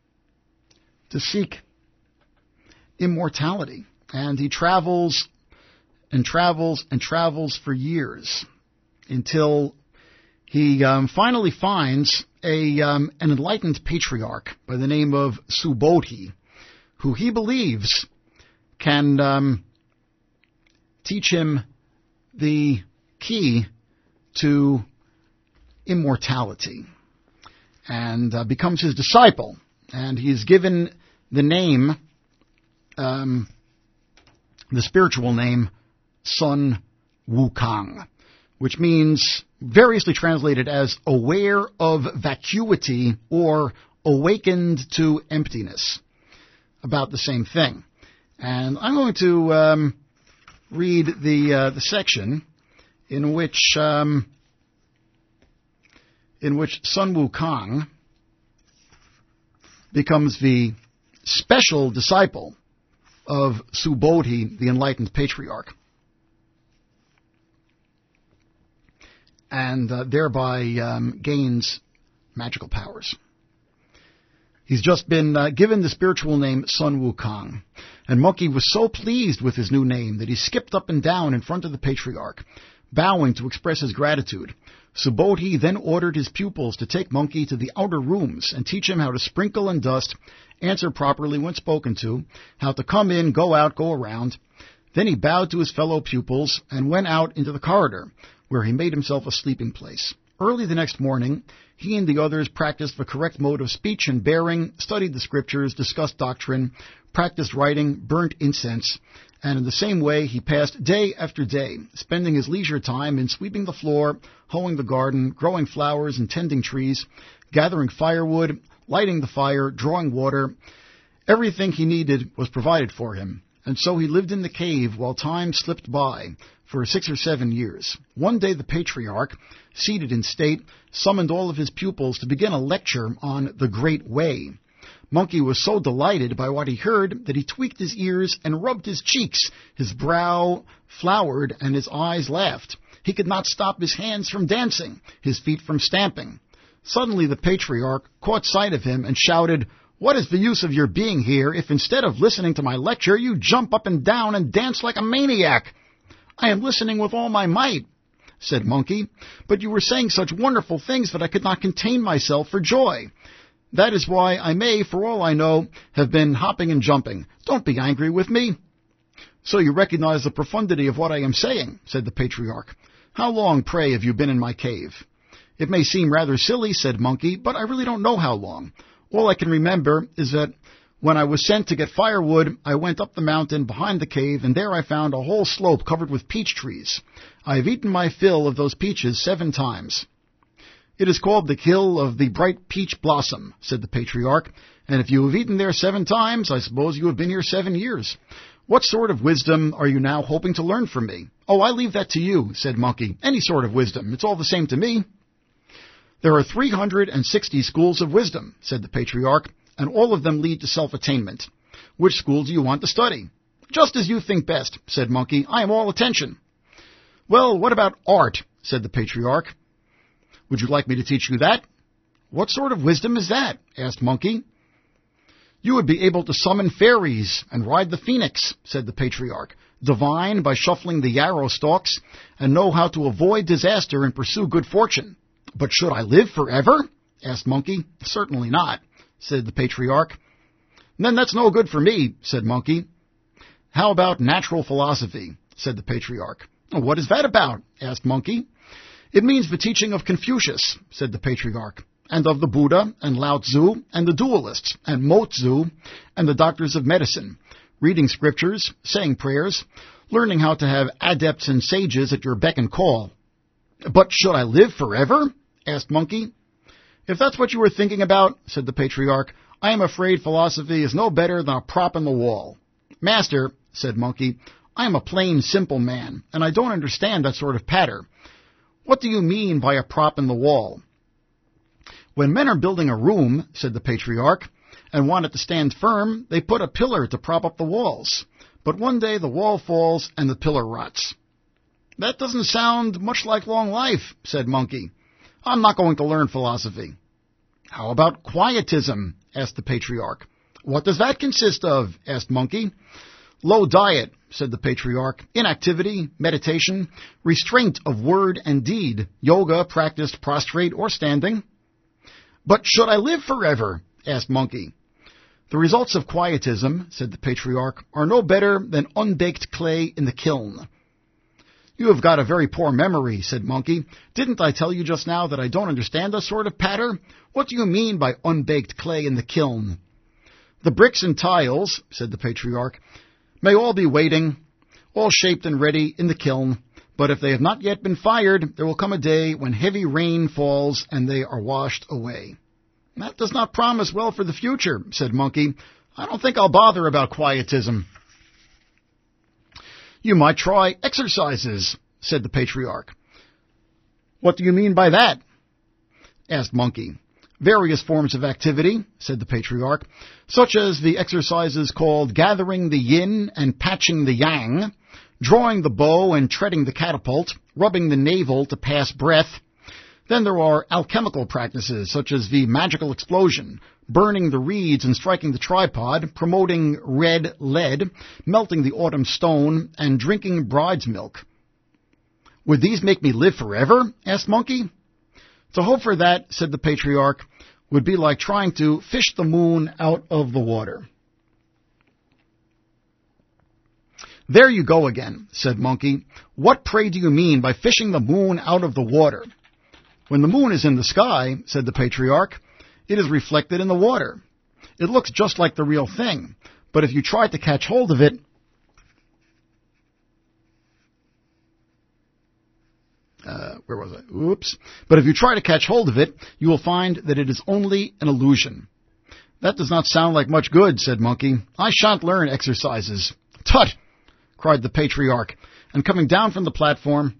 to seek immortality, and he travels and travels and travels for years until he um, finally finds a um, an enlightened patriarch by the name of Subodhi, who he believes can um, teach him the key to immortality, and uh, becomes his disciple. And he is given the name, um, the spiritual name, Sun Wukong, which means variously translated as aware of vacuity or awakened to emptiness. About the same thing. And I'm going to um, read the uh, the section in which um, in which Sun Wukong becomes the special disciple of Subodhi, the enlightened patriarch, and uh, thereby um, gains magical powers. He's just been uh, given the spiritual name Sun Wukong, and Monkey was so pleased with his new name that he skipped up and down in front of the patriarch, bowing to express his gratitude. Subodhi then ordered his pupils to take Monkey to the outer rooms and teach him how to sprinkle and dust, answer properly when spoken to, how to come in, go out, go around. Then he bowed to his fellow pupils and went out into the corridor, where he made himself a sleeping place. Early the next morning, he and the others practiced the correct mode of speech and bearing, studied the scriptures, discussed doctrine, practiced writing, burnt incense, and in the same way he passed day after day, spending his leisure time in sweeping the floor, hoeing the garden, growing flowers and tending trees, gathering firewood, lighting the fire, drawing water. Everything he needed was provided for him, and so he lived in the cave while time slipped by for six or seven years. One day the patriarch, seated in state, summoned all of his pupils to begin a lecture on the Great Way. Monkey was so delighted by what he heard that he tweaked his ears and rubbed his cheeks. His brow flowered and his eyes laughed. He could not stop his hands from dancing, his feet from stamping. Suddenly the patriarch caught sight of him and shouted, "What is the use of your being here if instead of listening to my lecture you jump up and down and dance like a maniac?" "I am listening with all my might," said Monkey, "but you were saying such wonderful things that I could not contain myself for joy. That is why I may, for all I know, have been hopping and jumping. Don't be angry with me." "So you recognize the profundity of what I am saying," said the patriarch. "How long, pray, have you been in my cave?" "It may seem rather silly," said Monkey, "but I really don't know how long. All I can remember is that when I was sent to get firewood, I went up the mountain behind the cave, and there I found a whole slope covered with peach trees. I have eaten my fill of those peaches seven times." "It is called the Hill of the Bright Peach Blossom," said the patriarch, "and if you have eaten there seven times, I suppose you have been here seven years. What sort of wisdom are you now hoping to learn from me?" "Oh, I leave that to you," said Monkey. "Any sort of wisdom. It's all the same to me." "There are three hundred sixty schools of wisdom," said the patriarch, "and all of them lead to self-attainment. Which school do you want to study?" "Just as you think best," said Monkey. "I am all attention." "Well, what about art?" said the patriarch. "Would you like me to teach you that?" "What sort of wisdom is that?" asked Monkey. "You would be able to summon fairies and ride the phoenix," said the patriarch, "divine by shuffling the yarrow stalks, and know how to avoid disaster and pursue good fortune." "But should I live forever?" asked Monkey. "Certainly not," said the patriarch. "Then that's no good for me," said Monkey. "How about natural philosophy?" said the patriarch. "What is that about?" asked Monkey. "It means the teaching of Confucius," said the patriarch, "and of the Buddha, and Lao Tzu, and the duelists, and Mo Tzu, and the doctors of medicine, reading scriptures, saying prayers, learning how to have adepts and sages at your beck and call." "But should I live forever?" asked Monkey. "If that's what you were thinking about," said the patriarch, "I am afraid philosophy is no better than a prop in the wall." "Master," said Monkey, "I am a plain, simple man, and I don't understand that sort of patter. What do you mean by a prop in the wall?" "When men are building a room," said the patriarch, "and want it to stand firm, they put a pillar to prop up the walls. But one day the wall falls and the pillar rots." "That doesn't sound much like long life," said Monkey. "I'm not going to learn philosophy." "How about quietism?" asked the patriarch. "What does that consist of?" asked Monkey. "Low diet," said the patriarch, "inactivity, meditation, restraint of word and deed, yoga practiced prostrate or standing." "But should I live forever?" asked Monkey. The results of quietism, said the patriarch, are no better than unbaked clay in the kiln. You have got a very poor memory, said Monkey. Didn't I tell you just now that I don't understand this sort of patter? What do you mean by unbaked clay in the kiln? The bricks and tiles, said the patriarch, may all be waiting, all shaped and ready in the kiln, but if they have not yet been fired, there will come a day when heavy rain falls and they are washed away. That does not promise well for the future, said Monkey. I don't think I'll bother about quietism. You might try exercises, said the patriarch. What do you mean by that? Asked Monkey. Various forms of activity, said the patriarch, such as the exercises called gathering the yin and patching the yang, drawing the bow and treading the catapult, rubbing the navel to pass breath. Then there are alchemical practices, such as the magical explosion, burning the reeds and striking the tripod, promoting red lead, melting the autumn stone, and drinking bride's milk. Would these make me live forever? Asked Monkey. To hope for that, said the patriarch, would be like trying to fish the moon out of the water. There you go again, said Monkey. What, pray, do you mean by fishing the moon out of the water? When the moon is in the sky, said the patriarch, it is reflected in the water. It looks just like the real thing, but if you try to catch hold of it, uh, where was I? Oops. But if you try to catch hold of it, you will find that it is only an illusion. That does not sound like much good, said Monkey. I shan't learn exercises. Tut! Cried the patriarch, and coming down from the platform,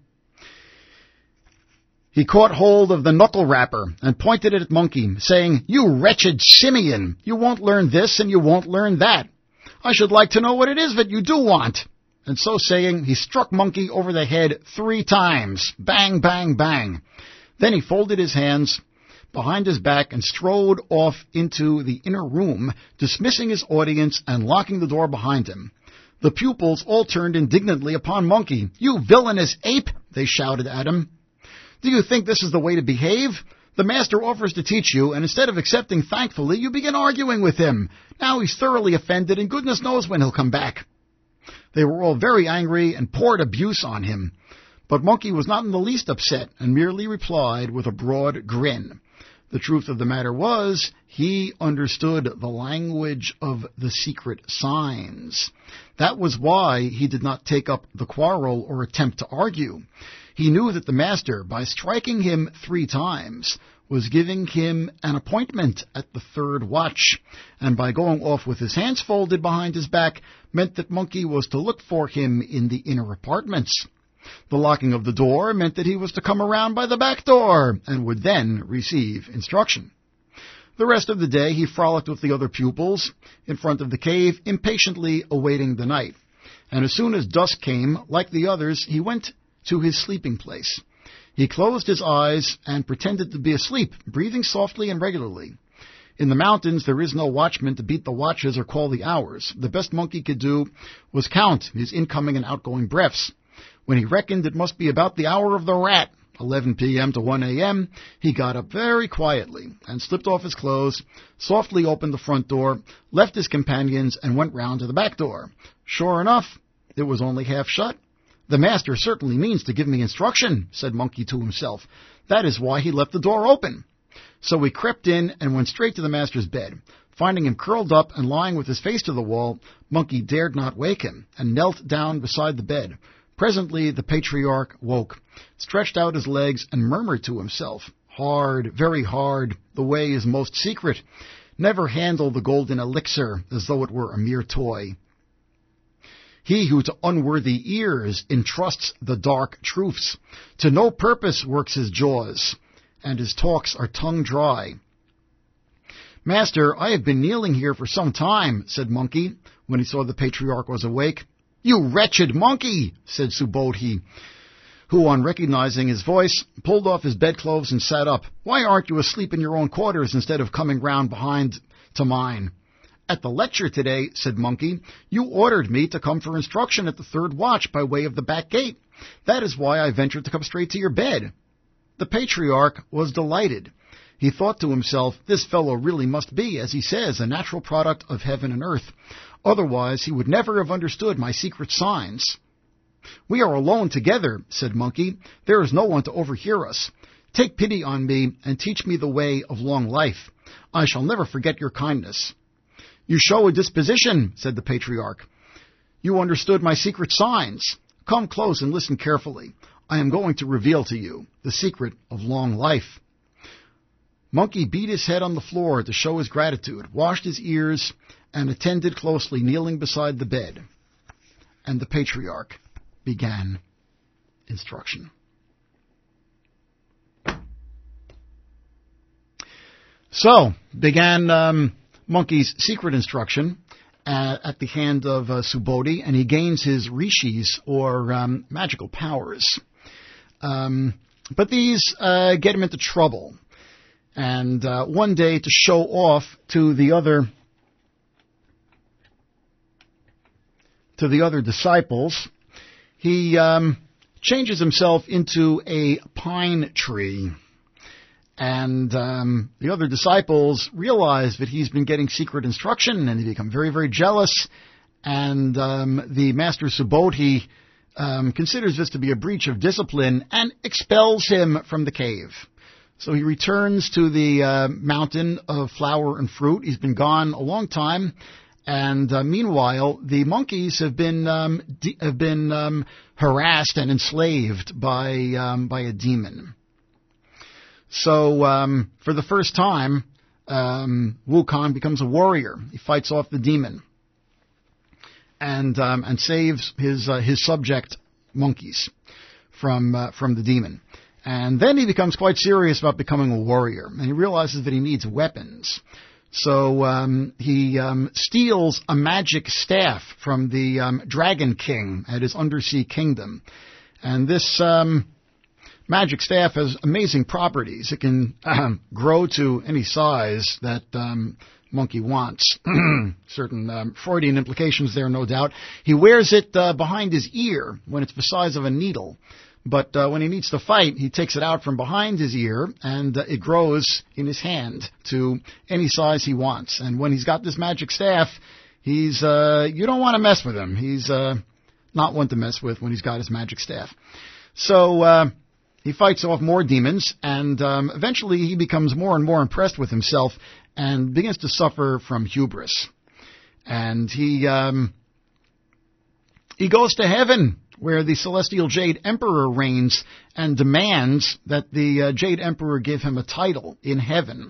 he caught hold of the knuckle wrapper and pointed it at Monkey, saying, You wretched simian! You won't learn this and you won't learn that. I should like to know what it is that you do want. And so saying, he struck Monkey over the head three times. Bang, bang, bang. Then he folded his hands behind his back and strode off into the inner room, dismissing his audience and locking the door behind him. The pupils all turned indignantly upon Monkey. You villainous ape! They shouted at him. Do you think this is the way to behave? The master offers to teach you, and instead of accepting thankfully, you begin arguing with him. Now he's thoroughly offended, and goodness knows when he'll come back. They were all very angry and poured abuse on him. But Monkey was not in the least upset, and merely replied with a broad grin. The truth of the matter was, he understood the language of the secret signs. That was why he did not take up the quarrel or attempt to argue. He knew that the master, by striking him three times, was giving him an appointment at the third watch, and by going off with his hands folded behind his back meant that Monkey was to look for him in the inner apartments. The locking of the door meant that he was to come around by the back door, and would then receive instruction. The rest of the day he frolicked with the other pupils in front of the cave, impatiently awaiting the night. And as soon as dusk came, like the others, he went to his sleeping place. He closed his eyes and pretended to be asleep, breathing softly and regularly. In the mountains there is no watchman to beat the watches or call the hours. The best Monkey could do was count his incoming and outgoing breaths. When he reckoned it must be about the hour of the rat, eleven p.m. to one a.m., he got up very quietly and slipped off his clothes, softly opened the front door, left his companions, and went round to the back door. Sure enough, it was only half shut. The master certainly means to give me instruction, said Monkey to himself. That is why he left the door open. So he crept in and went straight to the master's bed. Finding him curled up and lying with his face to the wall, Monkey dared not wake him, and knelt down beside the bed. Presently the patriarch woke, stretched out his legs, and murmured to himself, Hard, very hard, the way is most secret. Never handle the golden elixir as though it were a mere toy. He who to unworthy ears entrusts the dark truths, to no purpose works his jaws, and his talks are tongue dry. Master, I have been kneeling here for some time, said Monkey, when he saw the patriarch was awake. You wretched monkey, said Subodhi, who, on recognizing his voice, pulled off his bedclothes and sat up. Why aren't you asleep in your own quarters instead of coming round behind to mine? At the lecture today, said Monkey, you ordered me to come for instruction at the third watch by way of the back gate. That is why I ventured to come straight to your bed. The patriarch was delighted. He thought to himself, this fellow really must be, as he says, a natural product of heaven and earth. Otherwise, he would never have understood my secret signs. We are alone together, said Monkey. There is no one to overhear us. Take pity on me and teach me the way of long life. I shall never forget your kindness. You show a disposition, said the patriarch. You understood my secret signs. Come close and listen carefully. I am going to reveal to you the secret of long life. Monkey beat his head on the floor to show his gratitude, washed his ears, and attended closely, kneeling beside the bed. And the patriarch began instruction. So, began um, Monkey's secret instruction uh, at the hand of uh, Subodhi, and he gains his rishis, or um, magical powers. Um, but these uh, get him into trouble. And uh, one day, to show off to the other to the other disciples, he um, changes himself into a pine tree. And um, the other disciples realize that he's been getting secret instruction, and they become very, very jealous. And um, the master Subodhi um, considers this to be a breach of discipline and expels him from the cave. So he returns to the uh, mountain of flower and fruit. He's been gone a long time. And uh, meanwhile, the monkeys have been um, de- have been um, harassed and enslaved by um, by a demon. So, um, for the first time, um, Wukong becomes a warrior. He fights off the demon and um, and saves his uh, his subject monkeys from uh, from the demon. And then he becomes quite serious about becoming a warrior, and he realizes that he needs weapons. So um, he um, steals a magic staff from the um, Dragon King at his undersea kingdom, and this Um, magic staff has amazing properties. It can um, grow to any size that um, Monkey wants. Certain um, Freudian implications there, no doubt. He wears it uh, behind his ear when it's the size of a needle. But uh, when he needs to fight, he takes it out from behind his ear, and uh, it grows in his hand to any size he wants. And when he's got this magic staff, he's uh, you don't want to mess with him. He's uh, not one to mess with when he's got his magic staff. So Uh, He fights off more demons, and um, eventually he becomes more and more impressed with himself and begins to suffer from hubris. And he um, he goes to heaven, where the celestial Jade Emperor reigns, and demands that the uh, Jade Emperor give him a title in heaven.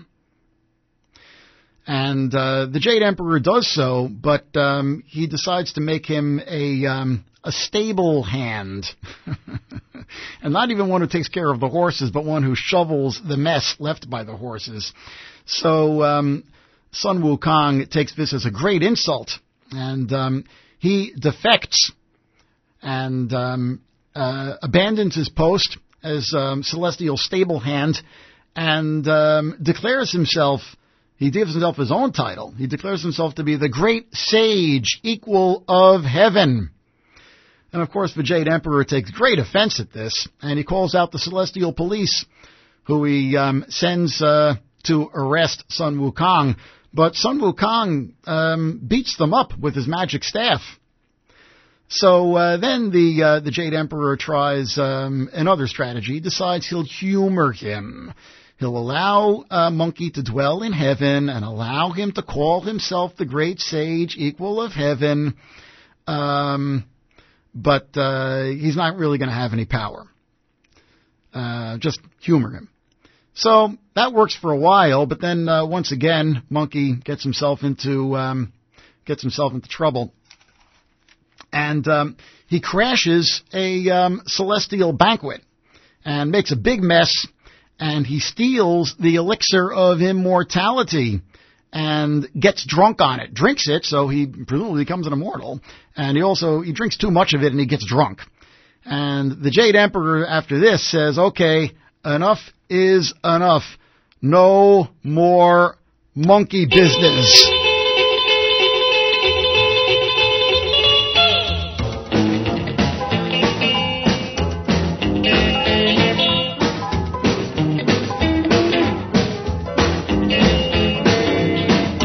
And uh, the Jade Emperor does so, but um, he decides to make him a um, a stable hand. And not even one who takes care of the horses, but one who shovels the mess left by the horses. So um, Sun Wukong takes this as a great insult, and um, he defects and um, uh, abandons his post as um, celestial stable hand, and um, declares himself, he gives himself his own title. He declares himself to be the great sage, equal of heaven. And of course, the Jade Emperor takes great offense at this, and he calls out the celestial police, who he um, sends uh, to arrest Sun Wukong. But Sun Wukong um, beats them up with his magic staff. So uh, then the uh, the Jade Emperor tries um, another strategy. He decides he'll humor him. He'll allow uh, Monkey to dwell in heaven and allow him to call himself the great sage, equal of heaven. Um... But uh, he's not really going to have any power. Uh, just humor him. So that works for a while, but then uh, once again, Monkey gets himself into um, gets himself into trouble, and um, he crashes a um, celestial banquet and makes a big mess. And he steals the elixir of immortality and gets drunk on it, drinks it, so he presumably becomes an immortal, and he also, he drinks too much of it and he gets drunk. And the Jade Emperor, after this, says, okay, enough is enough. No more monkey business.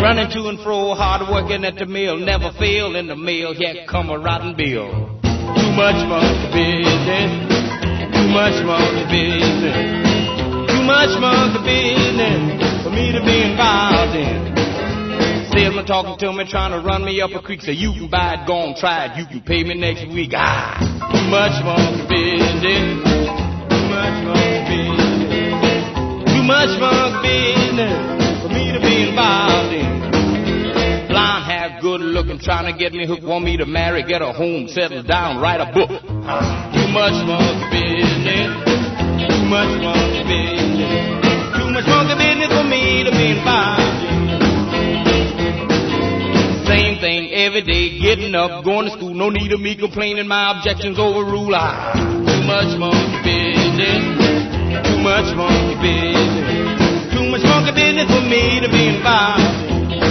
Running to and fro, hard working at the mill, never fail in the mail, yet come a rotten bill. Too much monkey business, too much monkey business, too much monkey business for me to be involved in. Salesman talking to me, trying to run me up a creek, say you can buy it, go on, try it, you can pay me next week. Ah, too much monkey business, too much monkey business, too much monkey business for me to be involved in. Blonde hair, good looking, trying to get me hooked, want me to marry, get a home, settle down, write a book. Too much monkey business, too much monkey business, too much monkey business for me to be involved in. Same thing every day, getting up, going to school, no need of me complaining, my objections overrule. Ah, too much monkey business, too much monkey business, too much monkey business for me to be involved in.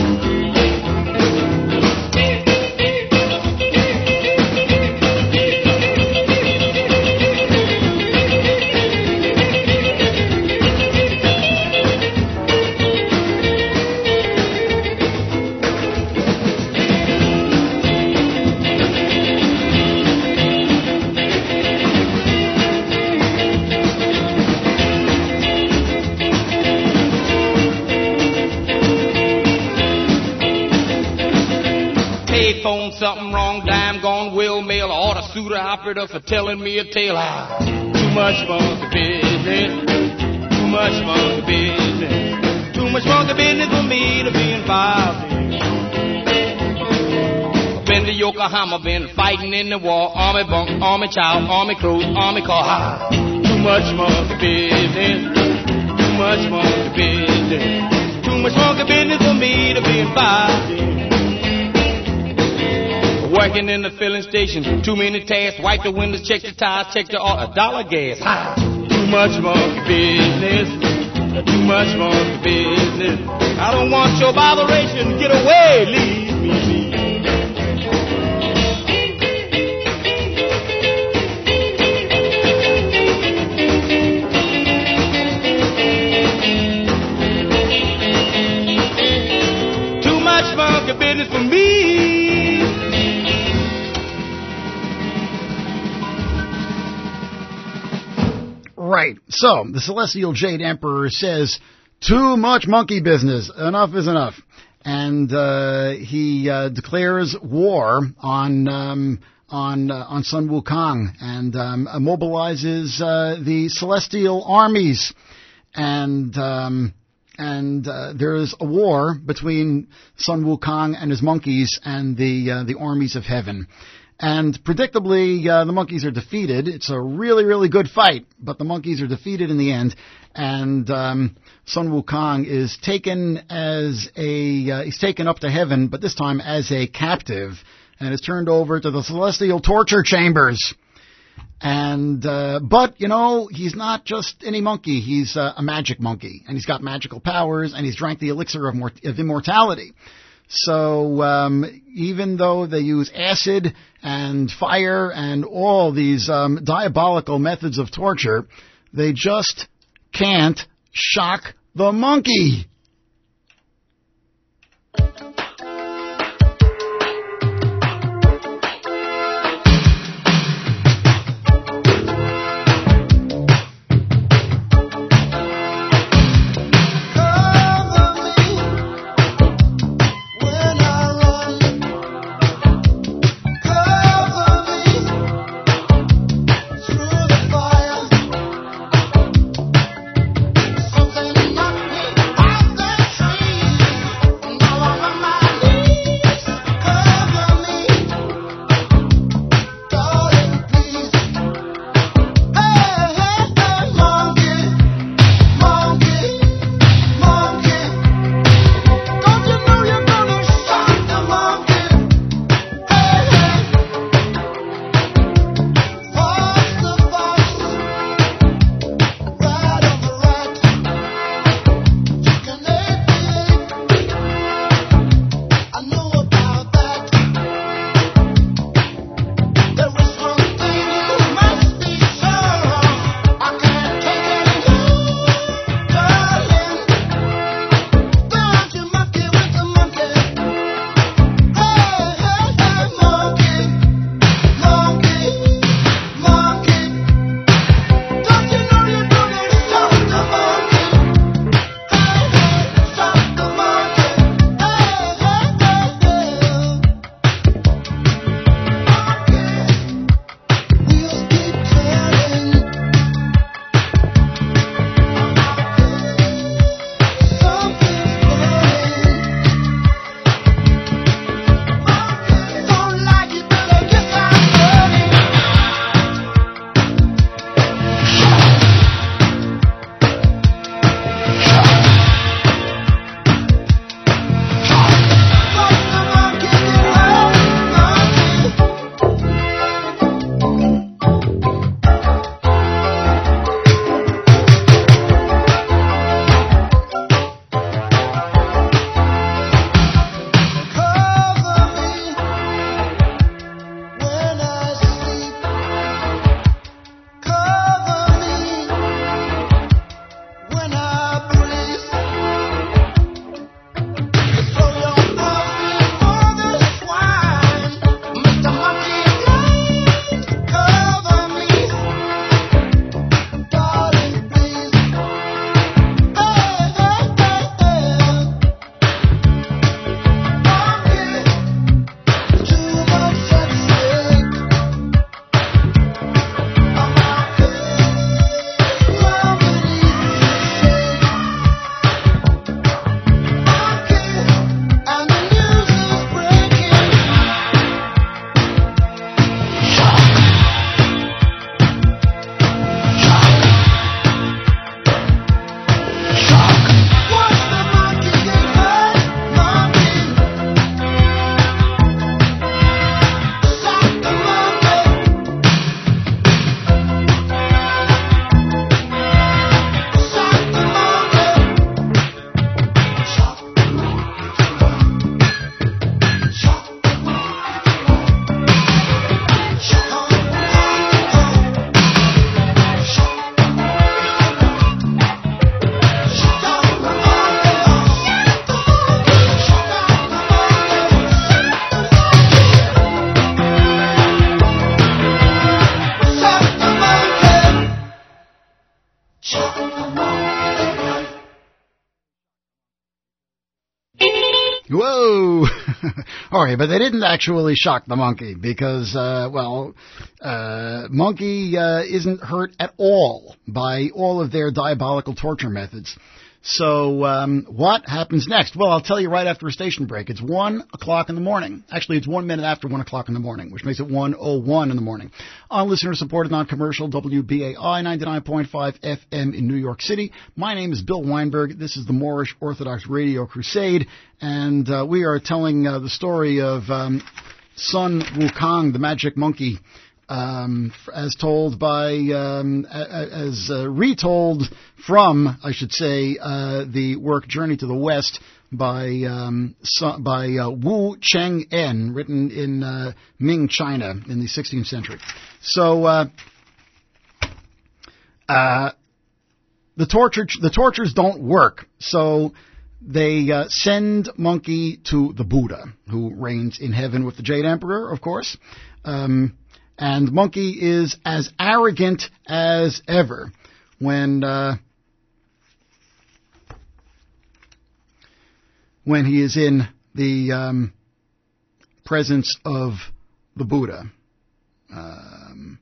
Phone something wrong, dime gone, will mail, order suitor operator for telling me a tale. Ah, too much monkey business, too much monkey business, too much monkey business for me to be involved in. Been to Yokohama, been fighting in the war, army bunk, army child, army clothes, army car. Ah, too much monkey business, too much monkey business, too much monkey business for me to be involved in. Working in the filling station, too many tasks, wipe the windows, check the tires, check the oil, a dollar gas. Ha! Too much monkey business, too much monkey business. I don't want your botheration, get away, leave me be. Too much monkey business for me. Right. So, the Celestial Jade Emperor says, too much monkey business. Enough is enough. And uh, he uh, declares war on um, on uh, on Sun Wukong and um, mobilizes uh, the Celestial armies. And um, and uh, there's a war between Sun Wukong and his monkeys and the uh, the armies of heaven. And predictably, uh, the monkeys are defeated. It's a really, really good fight, but the monkeys are defeated in the end. And um, Sun Wukong is taken as a uh, he's taken up to heaven, but this time as a captive, and is turned over to the celestial torture chambers. And uh, but you know, he's not just any monkey; he's uh, a magic monkey, and he's got magical powers, and he's drank the elixir of, mort- of immortality. So um, even though they use acid and fire and all these um, diabolical methods of torture, they just can't shock the monkey. Fire. Whoa! All right, but they didn't actually shock the monkey because, uh, well, uh, monkey uh, isn't hurt at all by all of their diabolical torture methods. So um, what happens next? Well, I'll tell you right after a station break. It's one o'clock in the morning. Actually, it's one minute after one o'clock in the morning, which makes it one oh one in the morning. On listener-supported non-commercial W B A I ninety-nine point five F M in New York City. My name is Bill Weinberg. This is the Moorish Orthodox Radio Crusade, and uh, we are telling uh, the story of um, Sun Wukong, the magic monkey, Um, as told by, um, as uh, retold from, I should say, uh, the work Journey to the West by um, by uh, Wu Cheng-en, written in uh, Ming China in the sixteenth century. So uh, uh, the torture the tortures don't work. So they uh, send Monkey to the Buddha, who reigns in heaven with the Jade Emperor, of course. Um, And Monkey is as arrogant as ever when uh, when he is in the um, presence of the Buddha. Um,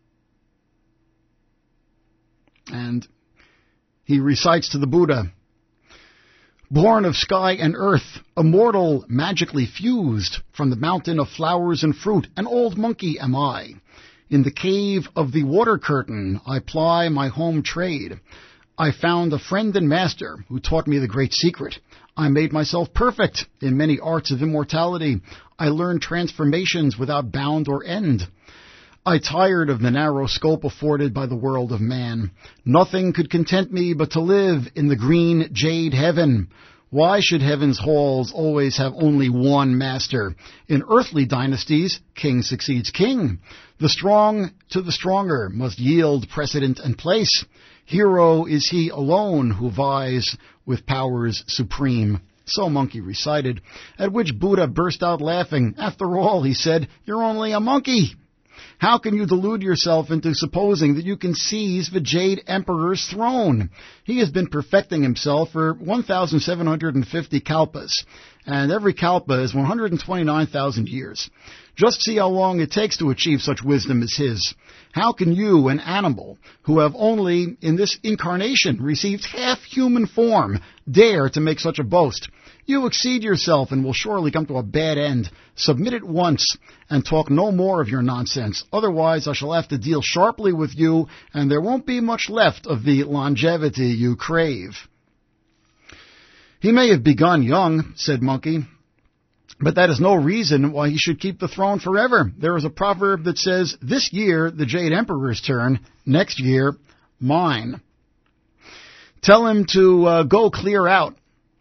and he recites to the Buddha, "Born of sky and earth, immortal, magically fused, from the mountain of flowers and fruit, an old monkey am I. In the cave of the water curtain, I ply my home trade. I found a friend and master who taught me the great secret. I made myself perfect in many arts of immortality. I learned transformations without bound or end. I tired of the narrow scope afforded by the world of man. Nothing could content me but to live in the green jade heaven. Why should heaven's halls always have only one master? In earthly dynasties, king succeeds king. The strong to the stronger must yield precedent and place. Hero is he alone who vies with powers supreme." So Monkey recited, at which Buddha burst out laughing. "After all," he said, "you're only a monkey. How can you delude yourself into supposing that you can seize the Jade Emperor's throne? He has been perfecting himself for one thousand seven hundred fifty kalpas, and every kalpa is one hundred twenty-nine thousand years. Just see how long it takes to achieve such wisdom as his. How can you, an animal, who have only in this incarnation received half human form, dare to make such a boast? You exceed yourself and will surely come to a bad end. Submit at once and talk no more of your nonsense. Otherwise I shall have to deal sharply with you, and there won't be much left of the longevity you crave." "He may have begun young," said Monkey, "but that is no reason why he should keep the throne forever. There is a proverb that says, 'This year the Jade Emperor's turn, next year mine.' Tell him to uh, go clear out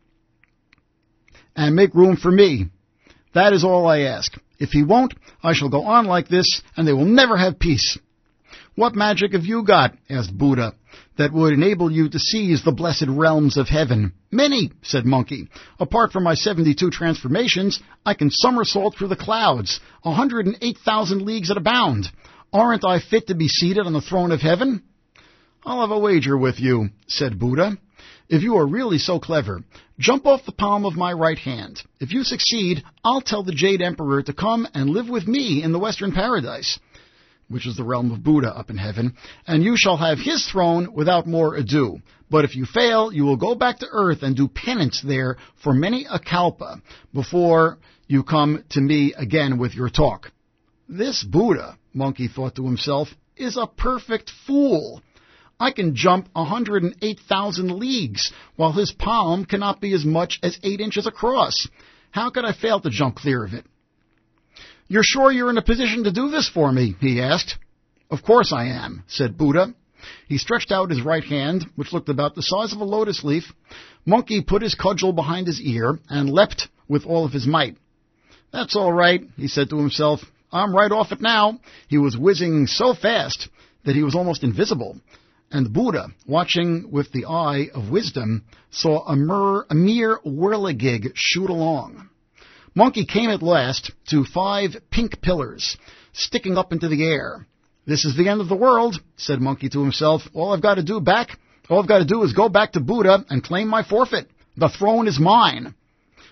and make room for me. That is all I ask. If he won't, I shall go on like this, and they will never have peace." "What magic have you got," asked Buddha, "that would enable you to seize the blessed realms of heaven?" "Many," said Monkey. "Apart from my seventy-two transformations, I can somersault through the clouds, one hundred eight thousand leagues at a bound. Aren't I fit to be seated on the throne of heaven?" "I'll have a wager with you," said Buddha. "If you are really so clever, jump off the palm of my right hand. If you succeed, I'll tell the Jade Emperor to come and live with me in the Western Paradise," which is the realm of Buddha up in heaven, "and you shall have his throne without more ado. But if you fail, you will go back to earth and do penance there for many a kalpa before you come to me again with your talk." This Buddha, Monkey thought to himself, is a perfect fool. I can jump one hundred eight thousand leagues, while his palm cannot be as much as eight inches across. How could I fail to jump clear of it? "You're sure you're in a position to do this for me?" he asked. "Of course I am," said Buddha. He stretched out his right hand, which looked about the size of a lotus leaf. Monkey put his cudgel behind his ear and leapt with all of his might. "That's all right," he said to himself. "I'm right off it now." He was whizzing so fast that he was almost invisible. And Buddha, watching with the eye of wisdom, saw a, mer, a mere whirligig shoot along. Monkey came at last to five pink pillars, sticking up into the air. "This is the end of the world," said Monkey to himself. All I've got to do back, all I've got to do is go back to Buddha and claim my forfeit. The throne is mine."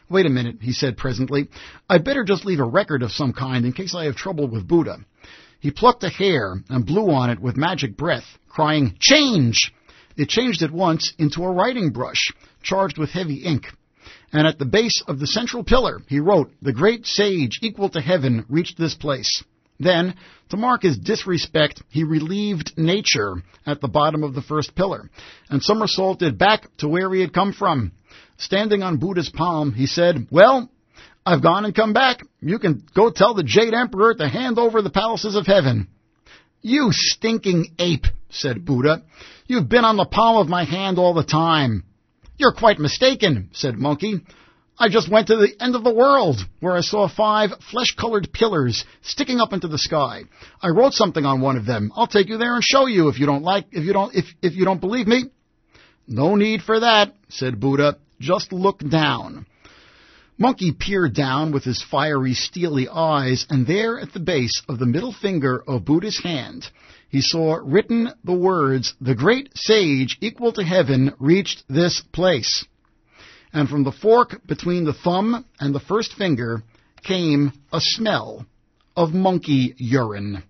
Wait a minute, he said presently. I'd better just leave a record of some kind in case I have trouble with Buddha. He plucked a hair and blew on it with magic breath, crying, "Change!" It changed at once into a writing brush, charged with heavy ink. And at the base of the central pillar, he wrote, "The great sage equal to heaven reached this place." Then, to mark his disrespect, he relieved nature at the bottom of the first pillar, and somersaulted back to where he had come from. Standing on Buddha's palm, he said, "Well, I've gone and come back. You can go tell the Jade Emperor to hand over the palaces of heaven." "You stinking ape," said Buddha. "You've been on the palm of my hand all the time." "You're quite mistaken," said Monkey. "I just went to the end of the world, where I saw five flesh-colored pillars sticking up into the sky. I wrote something on one of them. I'll take you there and show you if you don't like, if you don't, if, if you don't believe me." "No need for that," said Buddha. "Just look down." Monkey peered down with his fiery, steely eyes, and there at the base of the middle finger of Buddha's hand, he saw written the words, "The great sage equal to heaven reached this place." And from the fork between the thumb and the first finger came a smell of monkey urine.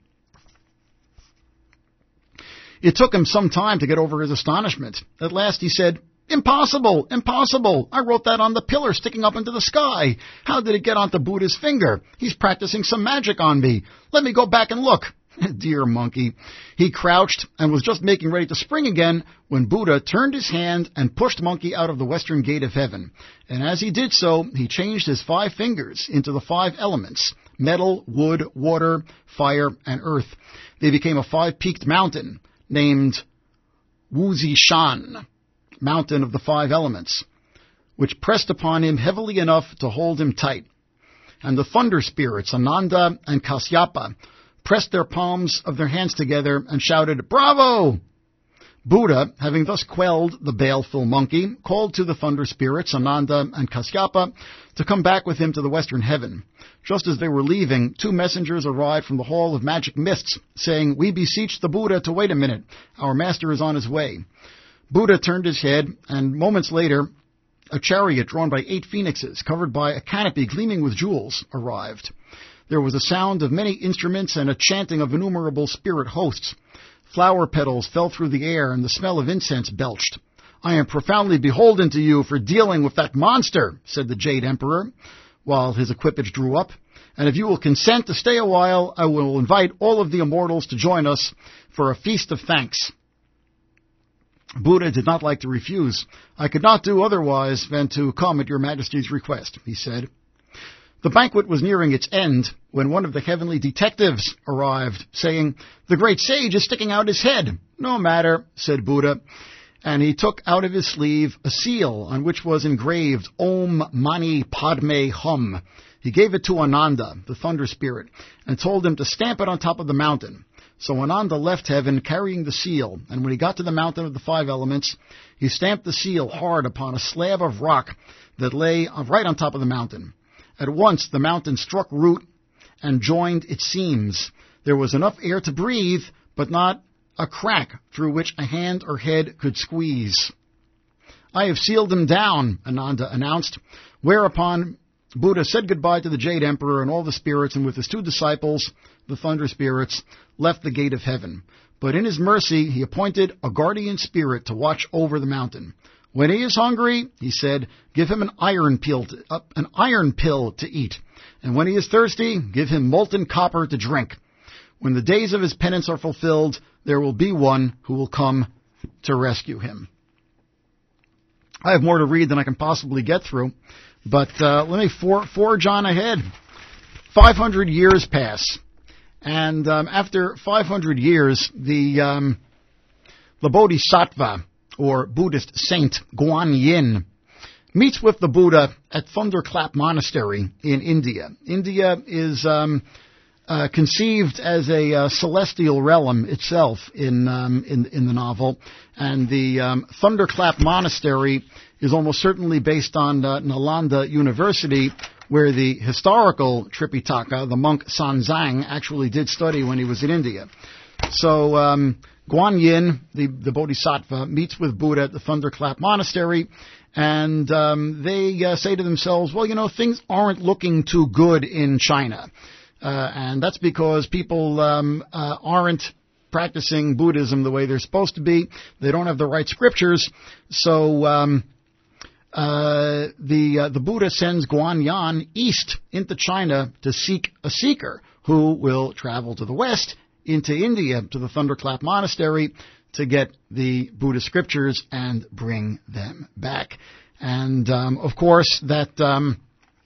It took him some time to get over his astonishment. At last he said, "Impossible! Impossible! I wrote that on the pillar sticking up into the sky. How did it get onto Buddha's finger? He's practicing some magic on me. Let me go back and look." Dear Monkey. He crouched and was just making ready to spring again when Buddha turned his hand and pushed Monkey out of the western gate of heaven. And as he did so, he changed his five fingers into the five elements: metal, wood, water, fire, and earth. They became a five-peaked mountain named Wuzishan, Mountain of the Five Elements, which pressed upon him heavily enough to hold him tight. And the thunder spirits, Ananda and Kasyapa, pressed their palms of their hands together and shouted, "Bravo!" Buddha, having thus quelled the baleful monkey, called to the thunder spirits, Ananda and Kasyapa, to come back with him to the western heaven. Just as they were leaving, two messengers arrived from the Hall of Magic Mists, saying, "We beseech the Buddha to wait a minute. Our master is on his way." Buddha turned his head, and moments later, a chariot drawn by eight phoenixes, covered by a canopy gleaming with jewels, arrived. There was a sound of many instruments and a chanting of innumerable spirit hosts. Flower petals fell through the air, and the smell of incense belched. "I am profoundly beholden to you for dealing with that monster," said the Jade Emperor, while his equipage drew up. "And if you will consent to stay a while, I will invite all of the immortals to join us for a feast of thanks." Buddha did not like to refuse. "I could not do otherwise than to come at your majesty's request," he said. The banquet was nearing its end when one of the heavenly detectives arrived, saying, "The great sage is sticking out his head." "No matter," said Buddha, and he took out of his sleeve a seal on which was engraved Om Mani Padme Hum. He gave it to Ananda, the thunder spirit, and told him to stamp it on top of the mountain. So Ananda left heaven carrying the seal, and when he got to the mountain of the five elements, he stamped the seal hard upon a slab of rock that lay right on top of the mountain. At once the mountain struck root and joined its seams. There was enough air to breathe, but not a crack through which a hand or head could squeeze. "I have sealed him down," Ananda announced, whereupon Buddha said goodbye to the Jade Emperor and all the spirits, and with his two disciples, the thunder spirits, left the gate of heaven. But in his mercy he appointed a guardian spirit to watch over the mountain. "When he is hungry," he said, "give him an iron pill to, uh, an iron pill to eat. And when he is thirsty, give him molten copper to drink. When the days of his penance are fulfilled, there will be one who will come to rescue him." I have more to read than I can possibly get through, but uh, let me for, forge on ahead. five hundred years pass, and um, after five hundred years, the um, the Bodhisattva, or Buddhist saint, Guan Yin, meets with the Buddha at Thunderclap Monastery in India. India is um, uh, conceived as a uh, celestial realm itself in, um, in in the novel, and the um, Thunderclap Monastery is almost certainly based on uh, Nalanda University, where the historical Tripitaka, the monk Sanzang, actually did study when he was in India. So um, Guan Yin, the, the Bodhisattva, meets with Buddha at the Thunderclap Monastery, And um, they uh, say to themselves, well, you know, things aren't looking too good in China. Uh, and that's because people um, uh, aren't practicing Buddhism the way they're supposed to be. They don't have the right scriptures. So um, uh, the uh, the Buddha sends Guanyin east into China to seek a seeker who will travel to the west into India to the Thunderclap Monastery to get the Buddhist scriptures and bring them back. And um, of course, that um,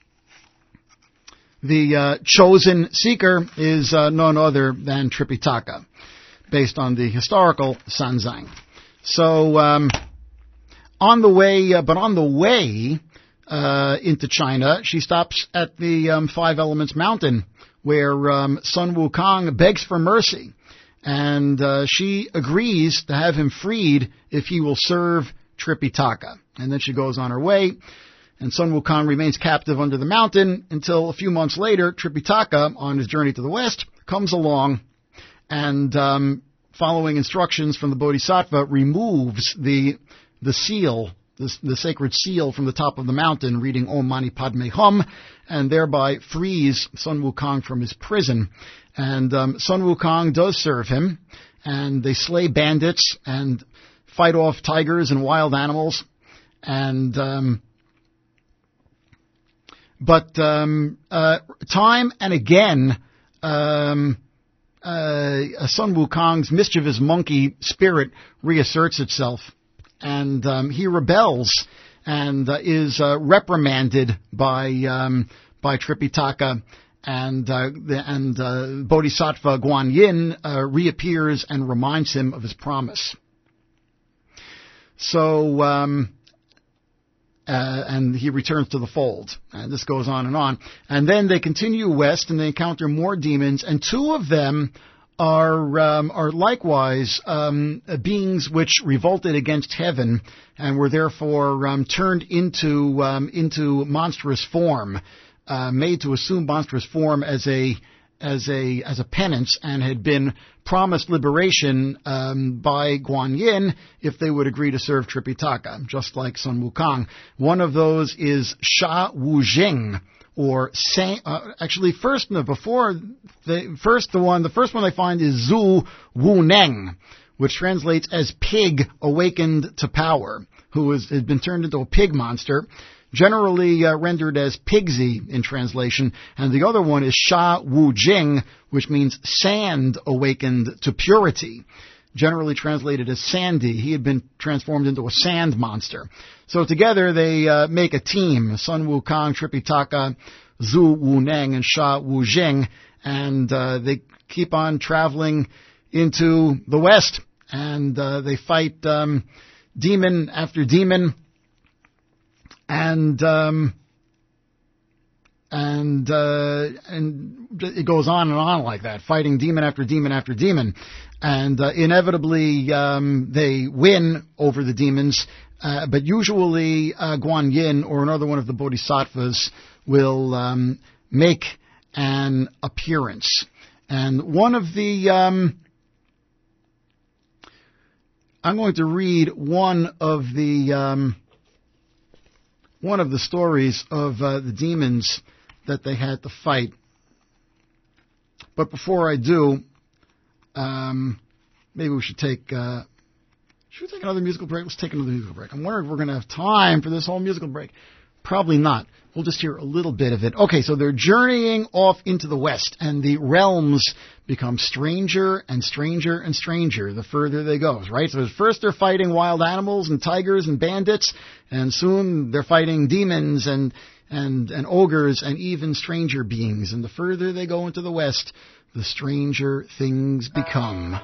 the uh, chosen seeker is uh, none other than Tripitaka, based on the historical Sanzang. So, um, on the way, uh, but on the way uh, into China, she stops at the um, Five Elements Mountain, where um, Sun Wukong begs for mercy, and uh, she agrees to have him freed if he will serve Tripitaka. And then she goes on her way, and Sun Wukong remains captive under the mountain until a few months later, Tripitaka, on his journey to the west, comes along and, um, following instructions from the Bodhisattva, removes the the seal, the, the sacred seal from the top of the mountain, reading Om Mani Padme Hum, and thereby frees Sun Wukong from his prison. And um, Sun Wukong does serve him, and they slay bandits and fight off tigers and wild animals. And um, but um, uh, time and again, um, uh, Sun Wukong's mischievous monkey spirit reasserts itself, and um, he rebels and uh, is uh, reprimanded by um, by Tripitaka, and uh, the, and uh, Bodhisattva Guanyin uh, reappears and reminds him of his promise. So. Um, Uh, and he returns to the fold. And this goes on and on. And then they continue west, and they encounter more demons, and two of them are um, are likewise um, beings which revolted against heaven and were therefore um, turned into um, into monstrous form, uh, made to assume monstrous form as a as a as a penance, and had been promised liberation um, by Guanyin if they would agree to serve Tripitaka, just like Sun Wukong. One of those is Sha Wujing, or Sa- uh, actually first no, before the first the one the first one they find is Zhu Wuneng, which translates as pig awakened to power, who is, has been turned into a pig monster, generally uh, rendered as Pigsy in translation, and the other one is Sha Wujing, which means sand awakened to purity, generally translated as Sandy. He had been transformed into a sand monster. So together they uh, make a team, Sun Wukong, Tripitaka, Zhu Wuneng, and Sha Wujing, and uh, they keep on traveling into the west, and uh, they fight um, demon after demon. And um, and uh, and it goes on and on like that, fighting demon after demon after demon, and uh, inevitably um, they win over the demons. Uh, but usually uh, Guanyin or another one of the bodhisattvas will um, make an appearance, and one of the um, I'm going to read one of the. Um, One of the stories of uh, the demons that they had to fight. But before I do, um, maybe we should take uh, should we take another musical break? Let's take another musical break. I'm wondering if we're going to have time for this whole musical break. Probably not. We'll just hear a little bit of it. Okay, so they're journeying off into the west, and the realms become stranger and stranger and stranger the further they go, right? So first they're fighting wild animals and tigers and bandits, and soon they're fighting demons and and, and ogres and even stranger beings. And the further they go into the west, the stranger things become.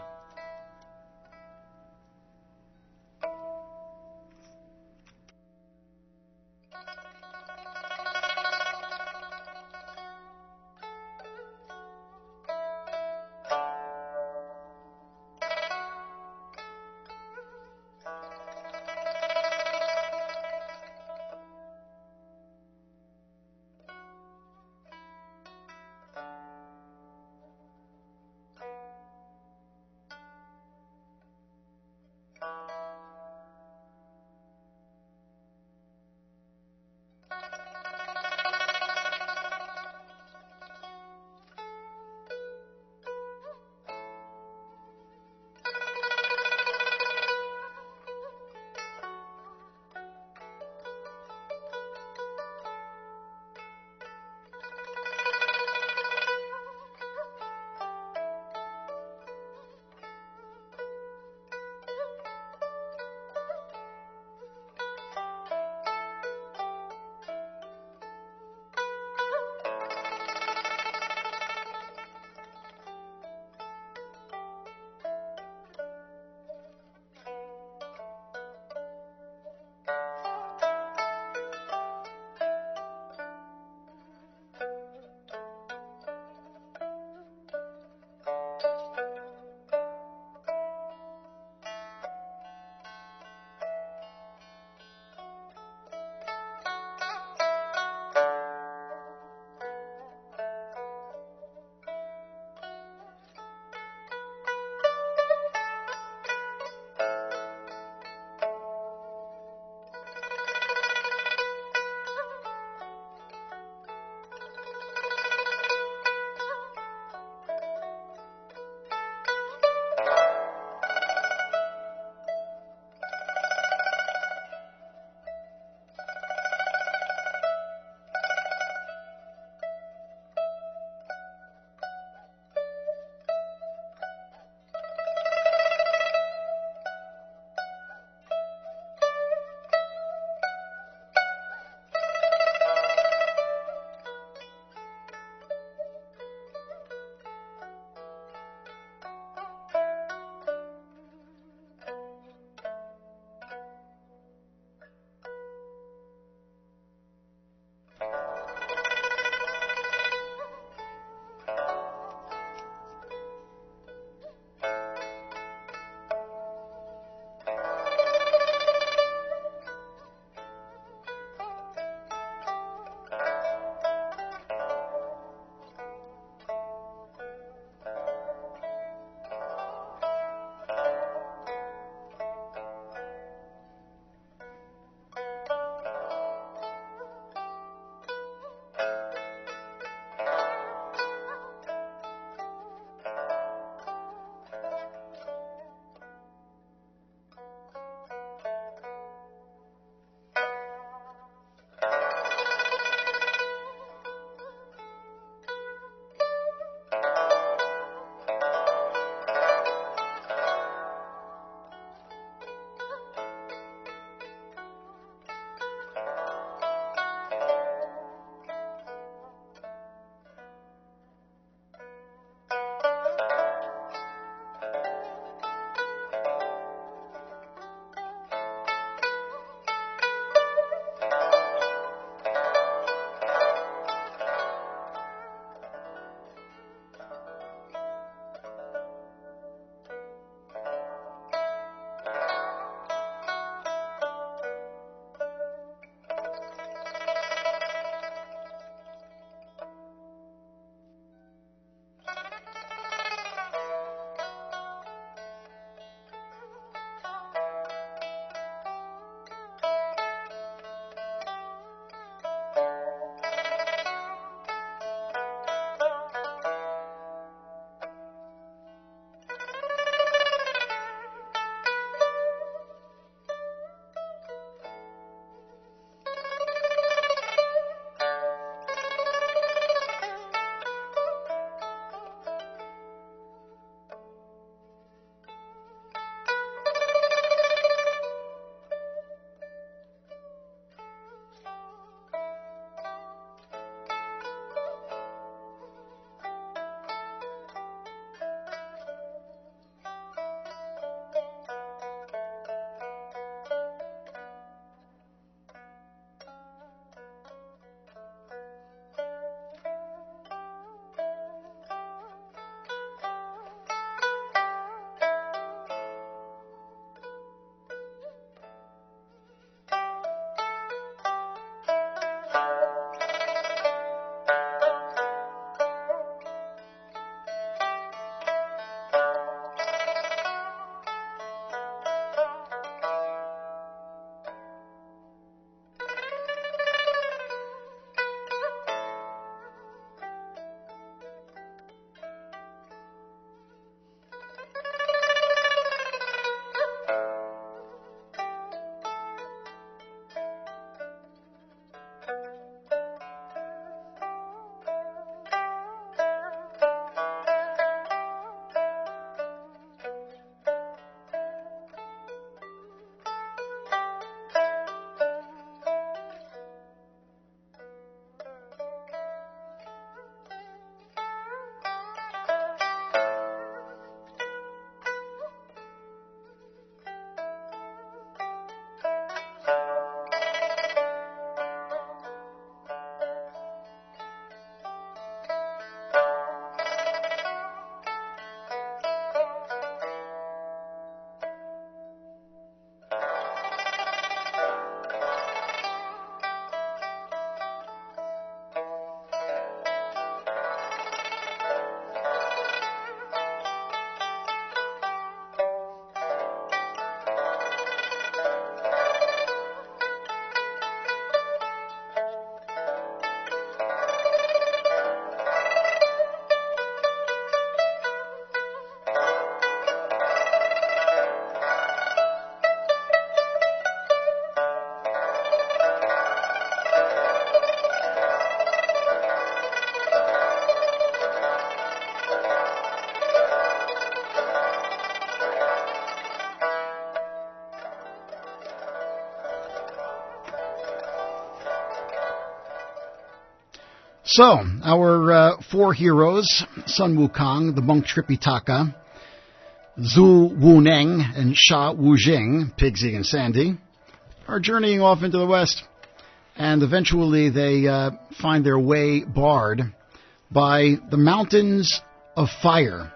So, our uh, four heroes, Sun Wukong, the monk Tripitaka, Zhu Wuneng, and Sha Wujing, Pigsy and Sandy, are journeying off into the west. And eventually they uh, find their way barred by the Mountains of Fire,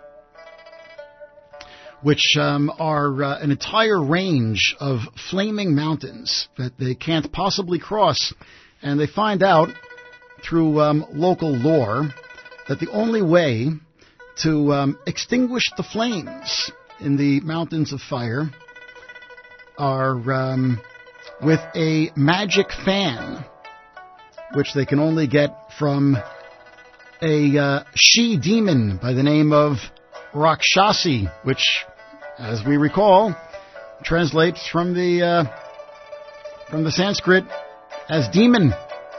which um, are uh, an entire range of flaming mountains that they can't possibly cross. And they find out through um, local lore that the only way to um, extinguish the flames in the Mountains of Fire are um, with a magic fan, which they can only get from a uh, she-demon by the name of Rakshasi, which, as we recall, translates from the uh, from the Sanskrit as demon.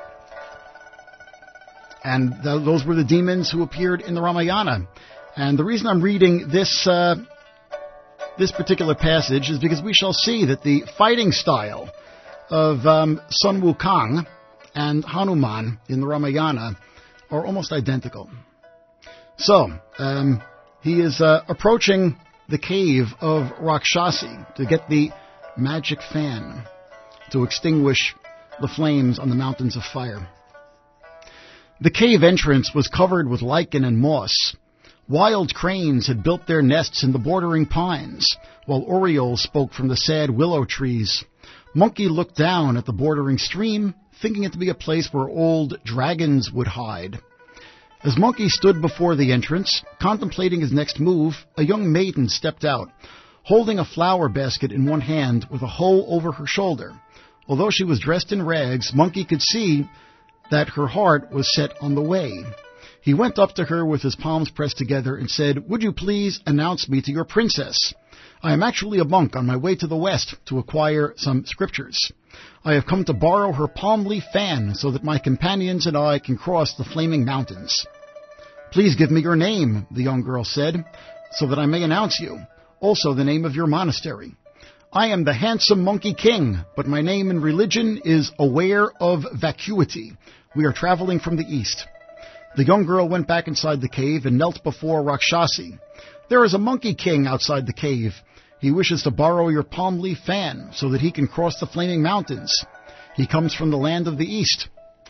And th- those were the demons who appeared in the Ramayana. And the reason I'm reading this uh, this particular passage is because we shall see that the fighting style of um, Sun Wukong and Hanuman in the Ramayana are almost identical. So, um, he is uh, approaching the cave of Rakshasi to get the magic fan to extinguish the flames on the Mountains of Fire. The cave entrance was covered with lichen and moss. Wild cranes had built their nests in the bordering pines, while orioles spoke from the sad willow trees. Monkey looked down at the bordering stream, thinking it to be a place where old dragons would hide. As Monkey stood before the entrance, contemplating his next move, a young maiden stepped out, holding a flower basket in one hand with a hoe over her shoulder. Although she was dressed in rags, Monkey could see that her heart was set on the way. He went up to her with his palms pressed together and said, "Would you please announce me to your princess? I am actually a monk on my way to the west to acquire some scriptures. I have come to borrow her palm leaf fan so that my companions and I can cross the flaming mountains." "Please give me your name," the young girl said, "so that I may announce you. Also the name of your monastery." "I am the handsome Monkey King, but my name in religion is Aware of Vacuity. We are traveling from the east." The young girl went back inside the cave and knelt before Rakshasi. "There is a Monkey King outside the cave. He wishes to borrow your palm leaf fan so that he can cross the flaming mountains. He comes from the land of the east."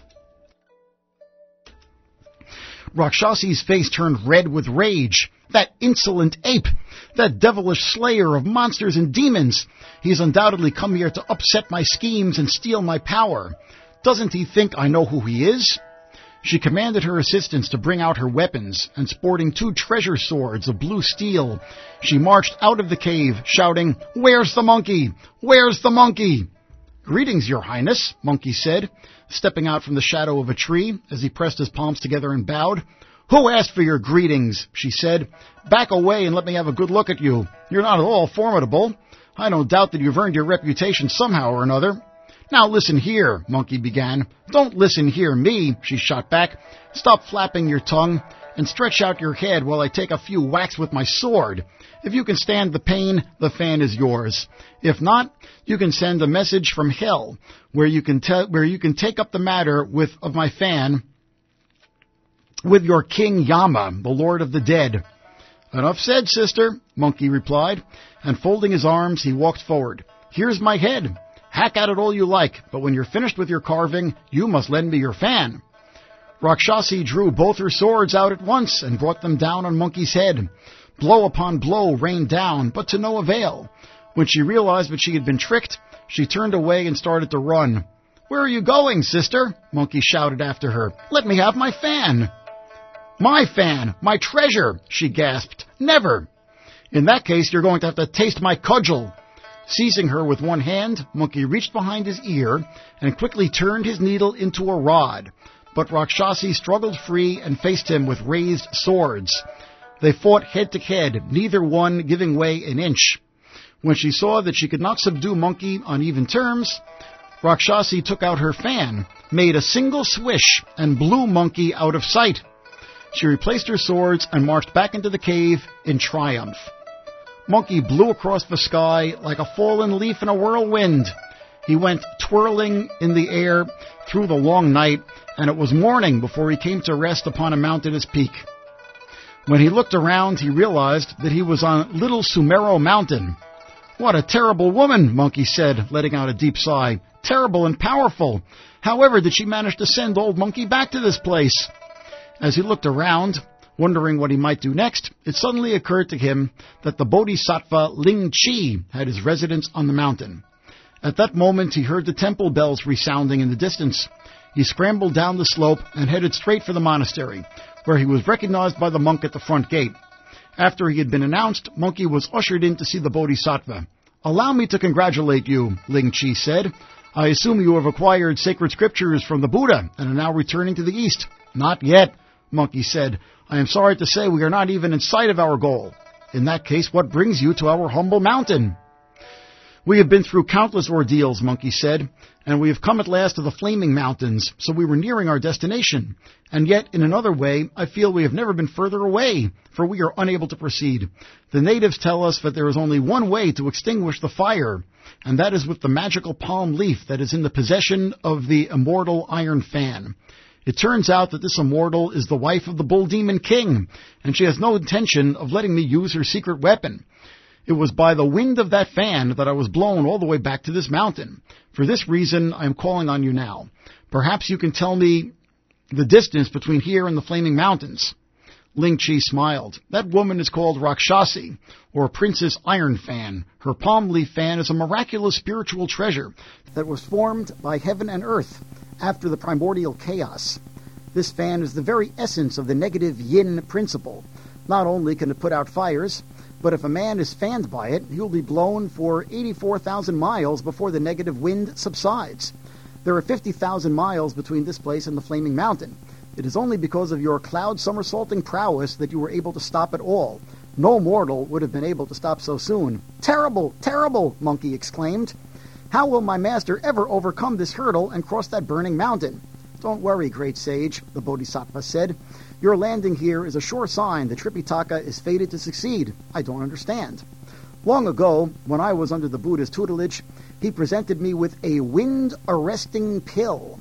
Rakshasi's face turned red with rage. "That insolent ape! That devilish slayer of monsters and demons! He has undoubtedly come here to upset my schemes and steal my power. Doesn't he think I know who he is?" She commanded her assistants to bring out her weapons, and sporting two treasure swords of blue steel, she marched out of the cave, shouting, "Where's the monkey? Where's the monkey?" "Greetings, your highness," Monkey said, stepping out from the shadow of a tree as he pressed his palms together and bowed. "Who asked for your greetings?" she said. "Back away and let me have a good look at you. You're not at all formidable. I don't doubt that you've earned your reputation somehow or another." "Now listen here," Monkey began. "Don't listen here, me," she shot back. "Stop flapping your tongue and stretch out your head while I take a few whacks with my sword. If you can stand the pain, the fan is yours. If not, you can send a message from hell where you can te- where you can take up the matter with of my fan with your King Yama, the Lord of the Dead." "Enough said, sister," Monkey replied, and folding his arms, he walked forward. "Here's my head. Hack at it all you like, but when you're finished with your carving, you must lend me your fan." Rakshasi drew both her swords out at once and brought them down on Monkey's head. Blow upon blow rained down, but to no avail. When she realized that she had been tricked, she turned away and started to run. "Where are you going, sister?" Monkey shouted after her. "Let me have my fan." "My fan! My treasure!" she gasped. "Never!" "In that case, you're going to have to taste my cudgel." Seizing her with one hand, Monkey reached behind his ear and quickly turned his needle into a rod. But Rakshasi struggled free and faced him with raised swords. They fought head to head, neither one giving way an inch. When she saw that she could not subdue Monkey on even terms, Rakshasi took out her fan, made a single swish, and blew Monkey out of sight. She replaced her swords and marched back into the cave in triumph. Monkey blew across the sky like a fallen leaf in a whirlwind. He went twirling in the air through the long night, and it was morning before he came to rest upon a mountainous peak. When he looked around, he realized that he was on Little Sumero Mountain. "What a terrible woman," Monkey said, letting out a deep sigh. "Terrible and powerful. However did she manage to send old Monkey back to this place?" As he looked around, wondering what he might do next, it suddenly occurred to him that the Bodhisattva Ling Chi had his residence on the mountain. At that moment, he heard the temple bells resounding in the distance. He scrambled down the slope and headed straight for the monastery, where he was recognized by the monk at the front gate. After he had been announced, Monkey was ushered in to see the Bodhisattva. "Allow me to congratulate you," Ling Chi said. "I assume you have acquired sacred scriptures from the Buddha and are now returning to the east." "Not yet," Monkey said. "I am sorry to say we are not even in sight of our goal." "In that case, what brings you to our humble mountain?" "We have been through countless ordeals," Monkey said, "and we have come at last to the Flaming Mountains, so we were nearing our destination. And yet, in another way, I feel we have never been further away, for we are unable to proceed. The natives tell us that there is only one way to extinguish the fire, and that is with the magical palm leaf that is in the possession of the immortal Iron Fan. It turns out that this immortal is the wife of the Bull Demon King, and she has no intention of letting me use her secret weapon. It was by the wind of that fan that I was blown all the way back to this mountain. For this reason, I am calling on you now. Perhaps you can tell me the distance between here and the Flaming Mountains." Ling Chi smiled. "That woman is called Rakshasi, or Princess Iron Fan. Her palm leaf fan is a miraculous spiritual treasure that was formed by heaven and earth after the primordial chaos. This fan is the very essence of the negative yin principle. Not only can it put out fires, but if a man is fanned by it, he will be blown for eighty-four thousand miles before the negative wind subsides. There are fifty thousand miles between this place and the Flaming Mountain. It is only because of your cloud somersaulting prowess that you were able to stop at all. No mortal would have been able to stop so soon." "Terrible! Terrible!" Monkey exclaimed. "How will my master ever overcome this hurdle and cross that burning mountain?" "Don't worry, great sage," the Bodhisattva said. "Your landing here is a sure sign that Tripitaka is fated to succeed. I don't understand. Long ago, when I was under the Buddha's tutelage, he presented me with a wind-arresting pill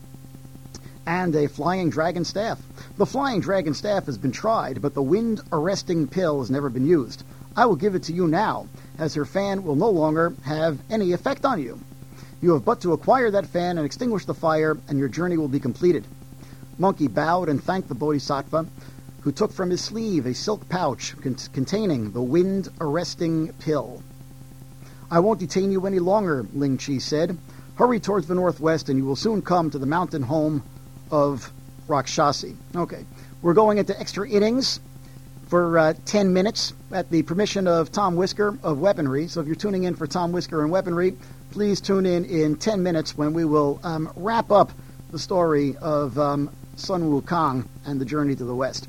and a flying dragon staff. The flying dragon staff has been tried, but the wind-arresting pill has never been used. I will give it to you now, as her fan will no longer have any effect on you. You have but to acquire that fan and extinguish the fire, and your journey will be completed." Monkey bowed and thanked the Bodhisattva, who took from his sleeve a silk pouch con- containing the wind-arresting pill. "I won't detain you any longer," Ling Chi said. "Hurry towards the northwest, and you will soon come to the mountain home of Rakshasi." Okay, we're going into extra innings for uh, ten minutes at the permission of Tom Whisker of Weaponry. So if you're tuning in for Tom Whisker and Weaponry, please tune in in ten minutes when we will um, wrap up the story of um, Sun Wukong and the journey to the west.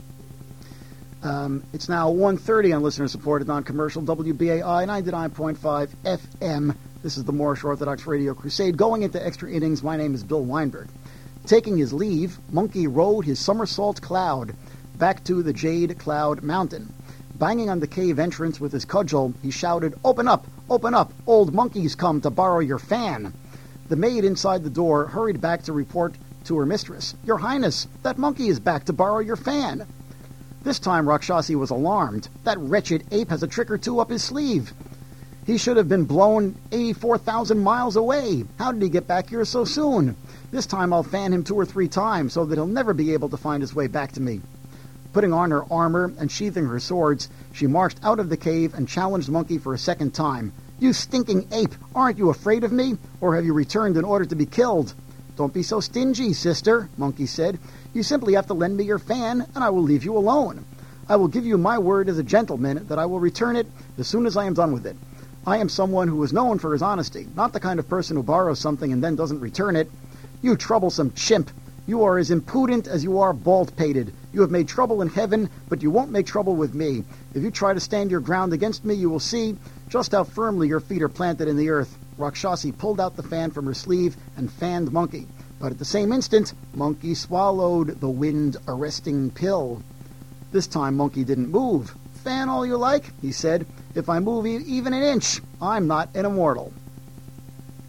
Um, it's now one thirty on listener-supported non-commercial W B A I ninety-nine point five F M. This is the Moorish Orthodox Radio Crusade. Going into extra innings, my name is Bill Weinberg. Taking his leave, Monkey rode his somersault cloud back to the Jade Cloud Mountain. Banging on the cave entrance with his cudgel, he shouted, "Open up! Open up! Old Monkey's come to borrow your fan!" The maid inside the door hurried back to report to her mistress, "Your Highness, that monkey is back to borrow your fan." This time Rakshasi was alarmed. That wretched ape has a trick or two up his sleeve. He should have been blown eighty-four thousand miles away. How did he get back here so soon? This time I'll fan him two or three times so that he'll never be able to find his way back to me. Putting on her armor and sheathing her swords, she marched out of the cave and challenged Monkey for a second time. "You stinking ape! Aren't you afraid of me? Or have you returned in order to be killed?" "Don't be so stingy, sister," Monkey said. "You simply have to lend me your fan, and I will leave you alone. I will give you my word as a gentleman that I will return it as soon as I am done with it. I am someone who is known for his honesty, not the kind of person who borrows something and then doesn't return it. You troublesome chimp! You are as impudent as you are bald-pated. You have made trouble in heaven, but you won't make trouble with me. If you try to stand your ground against me, you will see just how firmly your feet are planted in the earth." Rakshasi pulled out the fan from her sleeve and fanned Monkey. But at the same instant, Monkey swallowed the wind-arresting pill. This time Monkey didn't move. "Fan all you like," he said. "If I move e- even an inch, I'm not an immortal."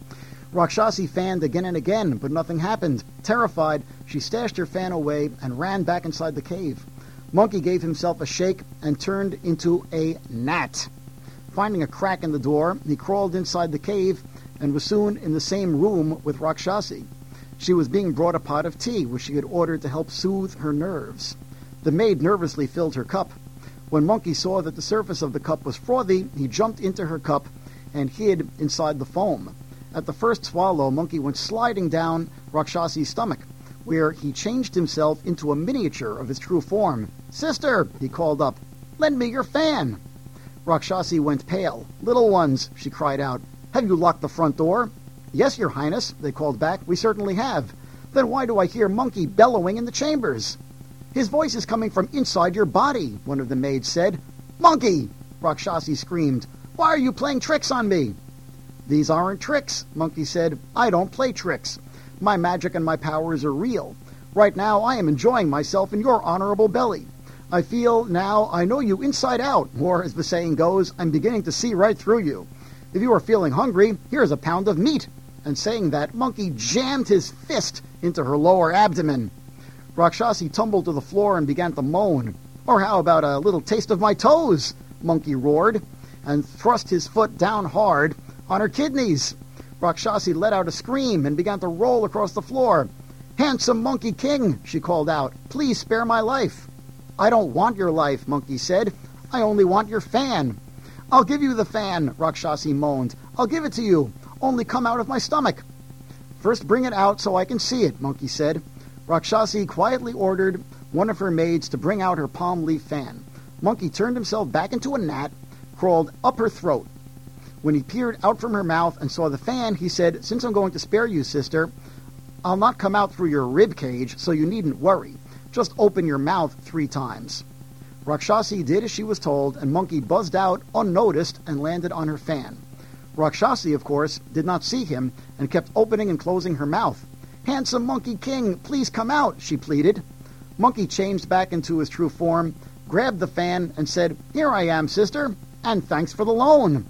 Rakshasi fanned again and again, but nothing happened. Terrified, she stashed her fan away and ran back inside the cave. Monkey gave himself a shake and turned into a gnat. Finding a crack in the door, he crawled inside the cave and was soon in the same room with Rakshasi. She was being brought a pot of tea, which she had ordered to help soothe her nerves. The maid nervously filled her cup. When Monkey saw that the surface of the cup was frothy, he jumped into her cup and hid inside the foam. At the first swallow, Monkey went sliding down Rakshasi's stomach, where he changed himself into a miniature of his true form. "Sister," he called up, "lend me your fan." Rakshasi went pale. "Little ones," she cried out, "have you locked the front door?" "Yes, your highness," they called back, "we certainly have." "Then why do I hear Monkey bellowing in the chambers?" "His voice is coming from inside your body," one of the maids said. "Monkey!" Rakshasi screamed. "Why are you playing tricks on me?" "These aren't tricks," Monkey said. "I don't play tricks. My magic and my powers are real. Right now I am enjoying myself in your honorable belly. I feel now I know you inside out, or as the saying goes, I'm beginning to see right through you. If you are feeling hungry, here's a pound of meat." And saying that, Monkey jammed his fist into her lower abdomen. Rakshasi tumbled to the floor and began to moan. "Or how about a little taste of my toes?" Monkey roared, and thrust his foot down hard on her kidneys. Rakshasi let out a scream and began to roll across the floor. "Handsome Monkey King," she called out, "please spare my life." "I don't want your life," Monkey said. "I only want your fan." "I'll give you the fan," Rakshasi moaned. "I'll give it to you. Only come out of my stomach." "First bring it out so I can see it," Monkey said. Rakshasi quietly ordered one of her maids to bring out her palm leaf fan. Monkey turned himself back into a gnat, crawled up her throat. When he peered out from her mouth and saw the fan, he said, "Since I'm going to spare you, sister, I'll not come out through your rib cage, so you needn't worry. Just open your mouth three times." Rakshasi did as she was told, and Monkey buzzed out unnoticed and landed on her fan. Rakshasi, of course, did not see him and kept opening and closing her mouth. "Handsome Monkey King, please come out," she pleaded. Monkey changed back into his true form, grabbed the fan, and said, "Here I am, sister, and thanks for the loan."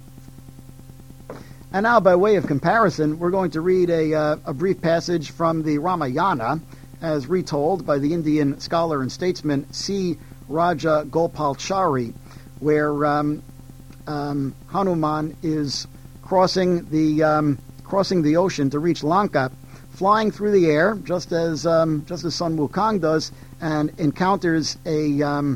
And now, by way of comparison, we're going to read a, uh, a brief passage from the Ramayana, as retold by the Indian scholar and statesman C. Raja Gopalchari, where um, um, Hanuman is crossing the um, crossing the ocean to reach Lanka, flying through the air, just as um, just as Sun Wukong does, and encounters a um,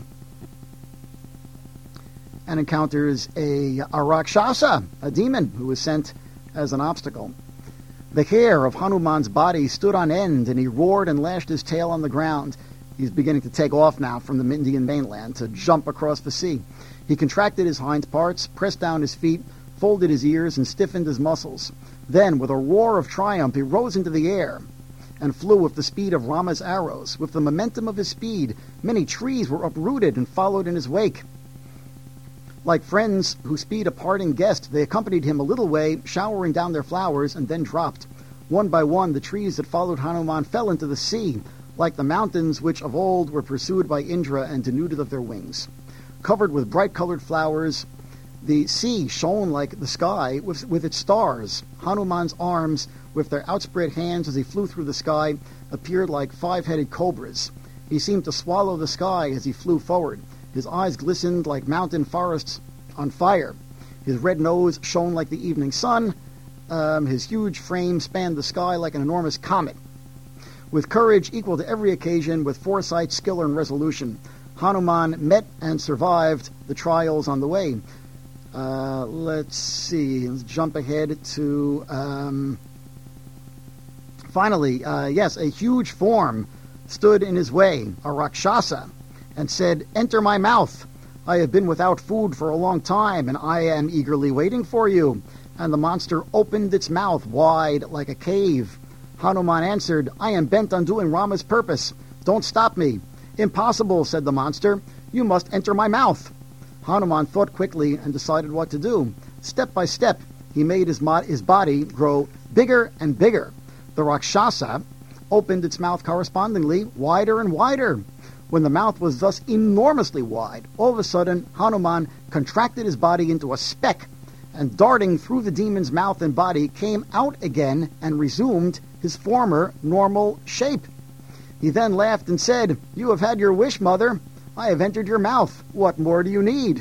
and encounters a, a Rakshasa, a demon, who was sent as an obstacle. The hair of Hanuman's body stood on end, and he roared and lashed his tail on the ground. He's beginning to take off now from the Indian mainland to jump across the sea. He contracted his hind parts, pressed down his feet, folded his ears, and stiffened his muscles. Then, with a roar of triumph, he rose into the air and flew with the speed of Rama's arrows. With the momentum of his speed, many trees were uprooted and followed in his wake. Like friends who speed a parting guest, they accompanied him a little way, showering down their flowers, and then dropped. One by one, the trees that followed Hanuman fell into the sea, like the mountains which of old were pursued by Indra and denuded of their wings. Covered with bright-colored flowers, the sea shone like the sky with, with its stars. Hanuman's arms, with their outspread hands as he flew through the sky, appeared like five-headed cobras. He seemed to swallow the sky as he flew forward. His eyes glistened like mountain forests on fire. His red nose shone like the evening sun. Um, his huge frame spanned the sky like an enormous comet. With courage equal to every occasion, with foresight, skill, and resolution, Hanuman met and survived the trials on the way. Uh, let's see. Let's jump ahead to... Um, finally, uh, yes, a huge form stood in his way, a Rakshasa, and said, "Enter my mouth. I have been without food for a long time, and I am eagerly waiting for you." And the monster opened its mouth wide like a cave. Hanuman answered, "I am bent on doing Rama's purpose. Don't stop me." "Impossible," said the monster. "You must enter my mouth." Hanuman thought quickly and decided what to do. Step by step, he made his, mo- his body grow bigger and bigger. The Rakshasa opened its mouth correspondingly, wider and wider. When the mouth was thus enormously wide, all of a sudden Hanuman contracted his body into a speck and darting through the demon's mouth and body, came out again and resumed his former normal shape. He then laughed and said, "You have had your wish, mother. I have entered your mouth. What more do you need?"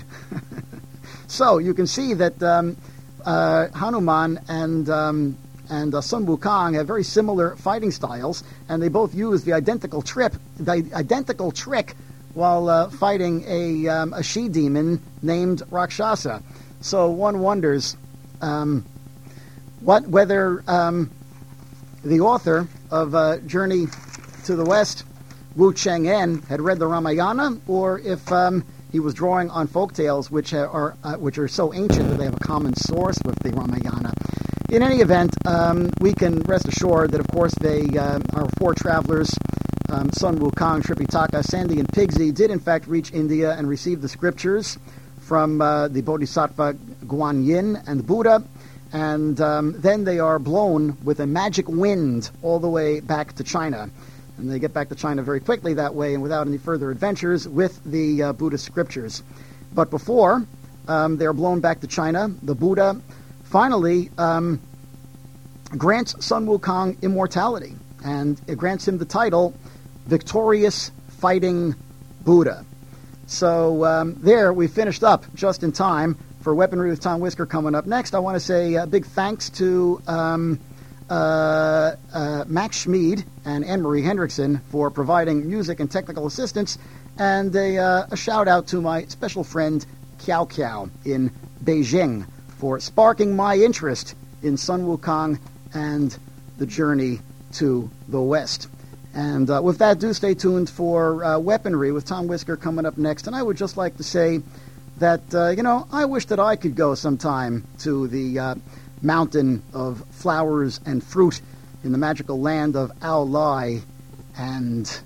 So you can see that um, uh, Hanuman and um, and uh, Sun Wukong have very similar fighting styles, and they both use the identical trip, the identical trick while uh, fighting a um, a she demon named Rakshasa. So one wonders um, what whether um, the author of uh, Journey to the West, Wu Cheng-en, had read the Ramayana, or if um, he was drawing on folk tales which are uh, which are so ancient that they have a common source with the Ramayana. In any event, um, we can rest assured that, of course, they uh, our four travelers, um, Sun Wukong, Tripitaka, Sandy, and Pigsy, did in fact reach India and receive the scriptures from uh, the Bodhisattva Guan Yin and the Buddha, and um, then they are blown with a magic wind all the way back to China. And they get back to China very quickly that way and without any further adventures with the uh, Buddhist scriptures. But before um, they're blown back to China, the Buddha finally um, grants Sun Wukong immortality, and it grants him the title Victorious Fighting Buddha. So um, there we finished up just in time for Weaponry with Tom Whisker coming up next. I want to say a big thanks to um, uh, uh, Max Schmid and Anne-Marie Hendrickson for providing music and technical assistance, and a, uh, a shout out to my special friend Kiao Kiao in Beijing for sparking my interest in Sun Wukong and the journey to the West. And uh, with that, do stay tuned for uh, Weaponry with Tom Whisker coming up next. And I would just like to say that, uh, you know, I wish that I could go sometime to the uh, mountain of flowers and fruit in the magical land of Ao Lai and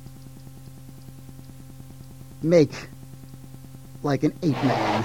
make like an ape man.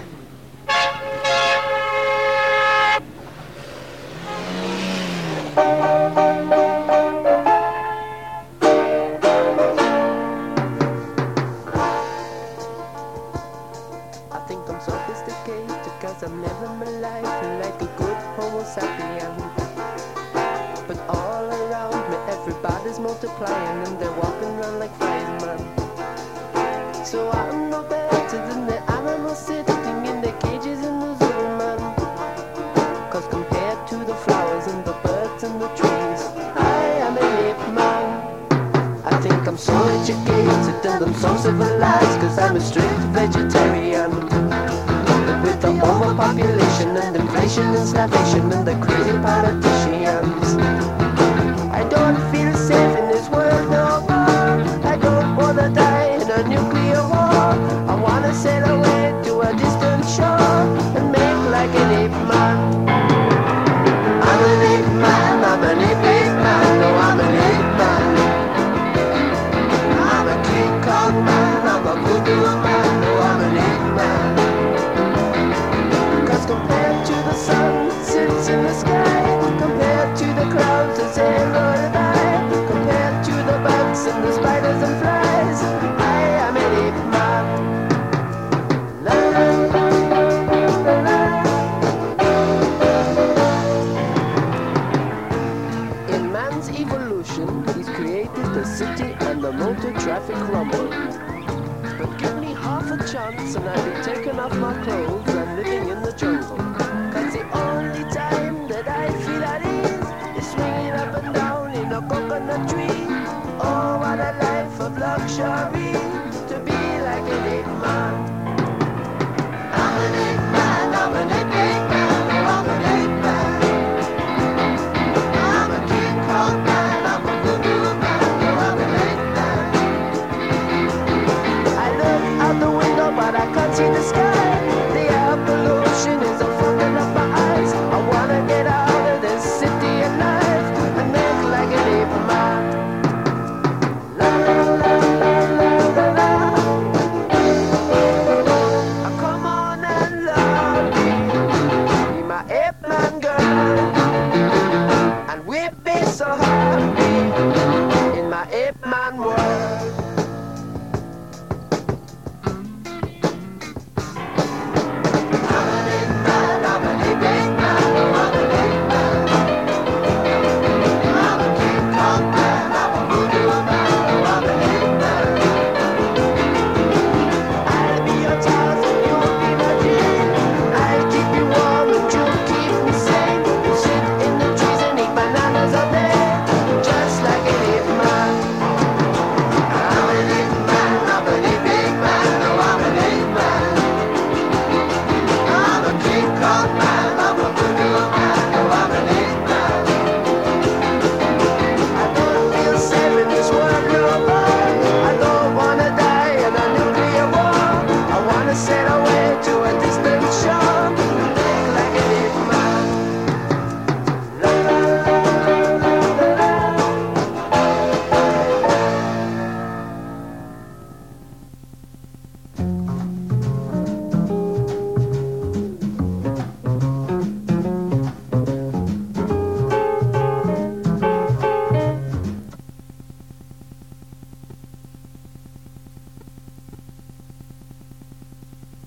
I'm living my life like a good homo sapien. But all around me everybody's multiplying and they're walking around like flies, man. So I'm no better than the animals sitting in their cages in the zoo, man. Cause compared to the flowers and the birds and the trees, I am an ape man. I think I'm so educated and I'm so civilized, cause I'm a strict vegetarian. With the overpopulation and inflation and starvation and the crazy politicians, I don't feel safe in this world no more. I don't wanna die in a nuclear war. I wanna sail away to a distant shore and make like an ape man. I'm an ape man, I'm an ape, ape man, no, I'm an ape man. I'm a King Kong man, I'm a voodoo man, no, I'm an ape man. Compared to the sun that sits in the sky, compared to the clouds that say hello goodbye, compared to the bugs and the spiders and flies, I am an ape man. La, la, la, la. In man's evolution, he's created the city and the motor traffic rumble. But give me half a chance and I'll be taking off my clothes and living in the jungle. Cause the only time that I feel at ease is swinging up and down in a coconut tree. Oh, what a life of luxury to be like an ape man. I'm an ape man, I'm an ape, ape man, oh, I'm an ape man. I'm a King Kong man, I'm a voodoo man, oh, I'm an ape man. I look out the window but I can't see the sky.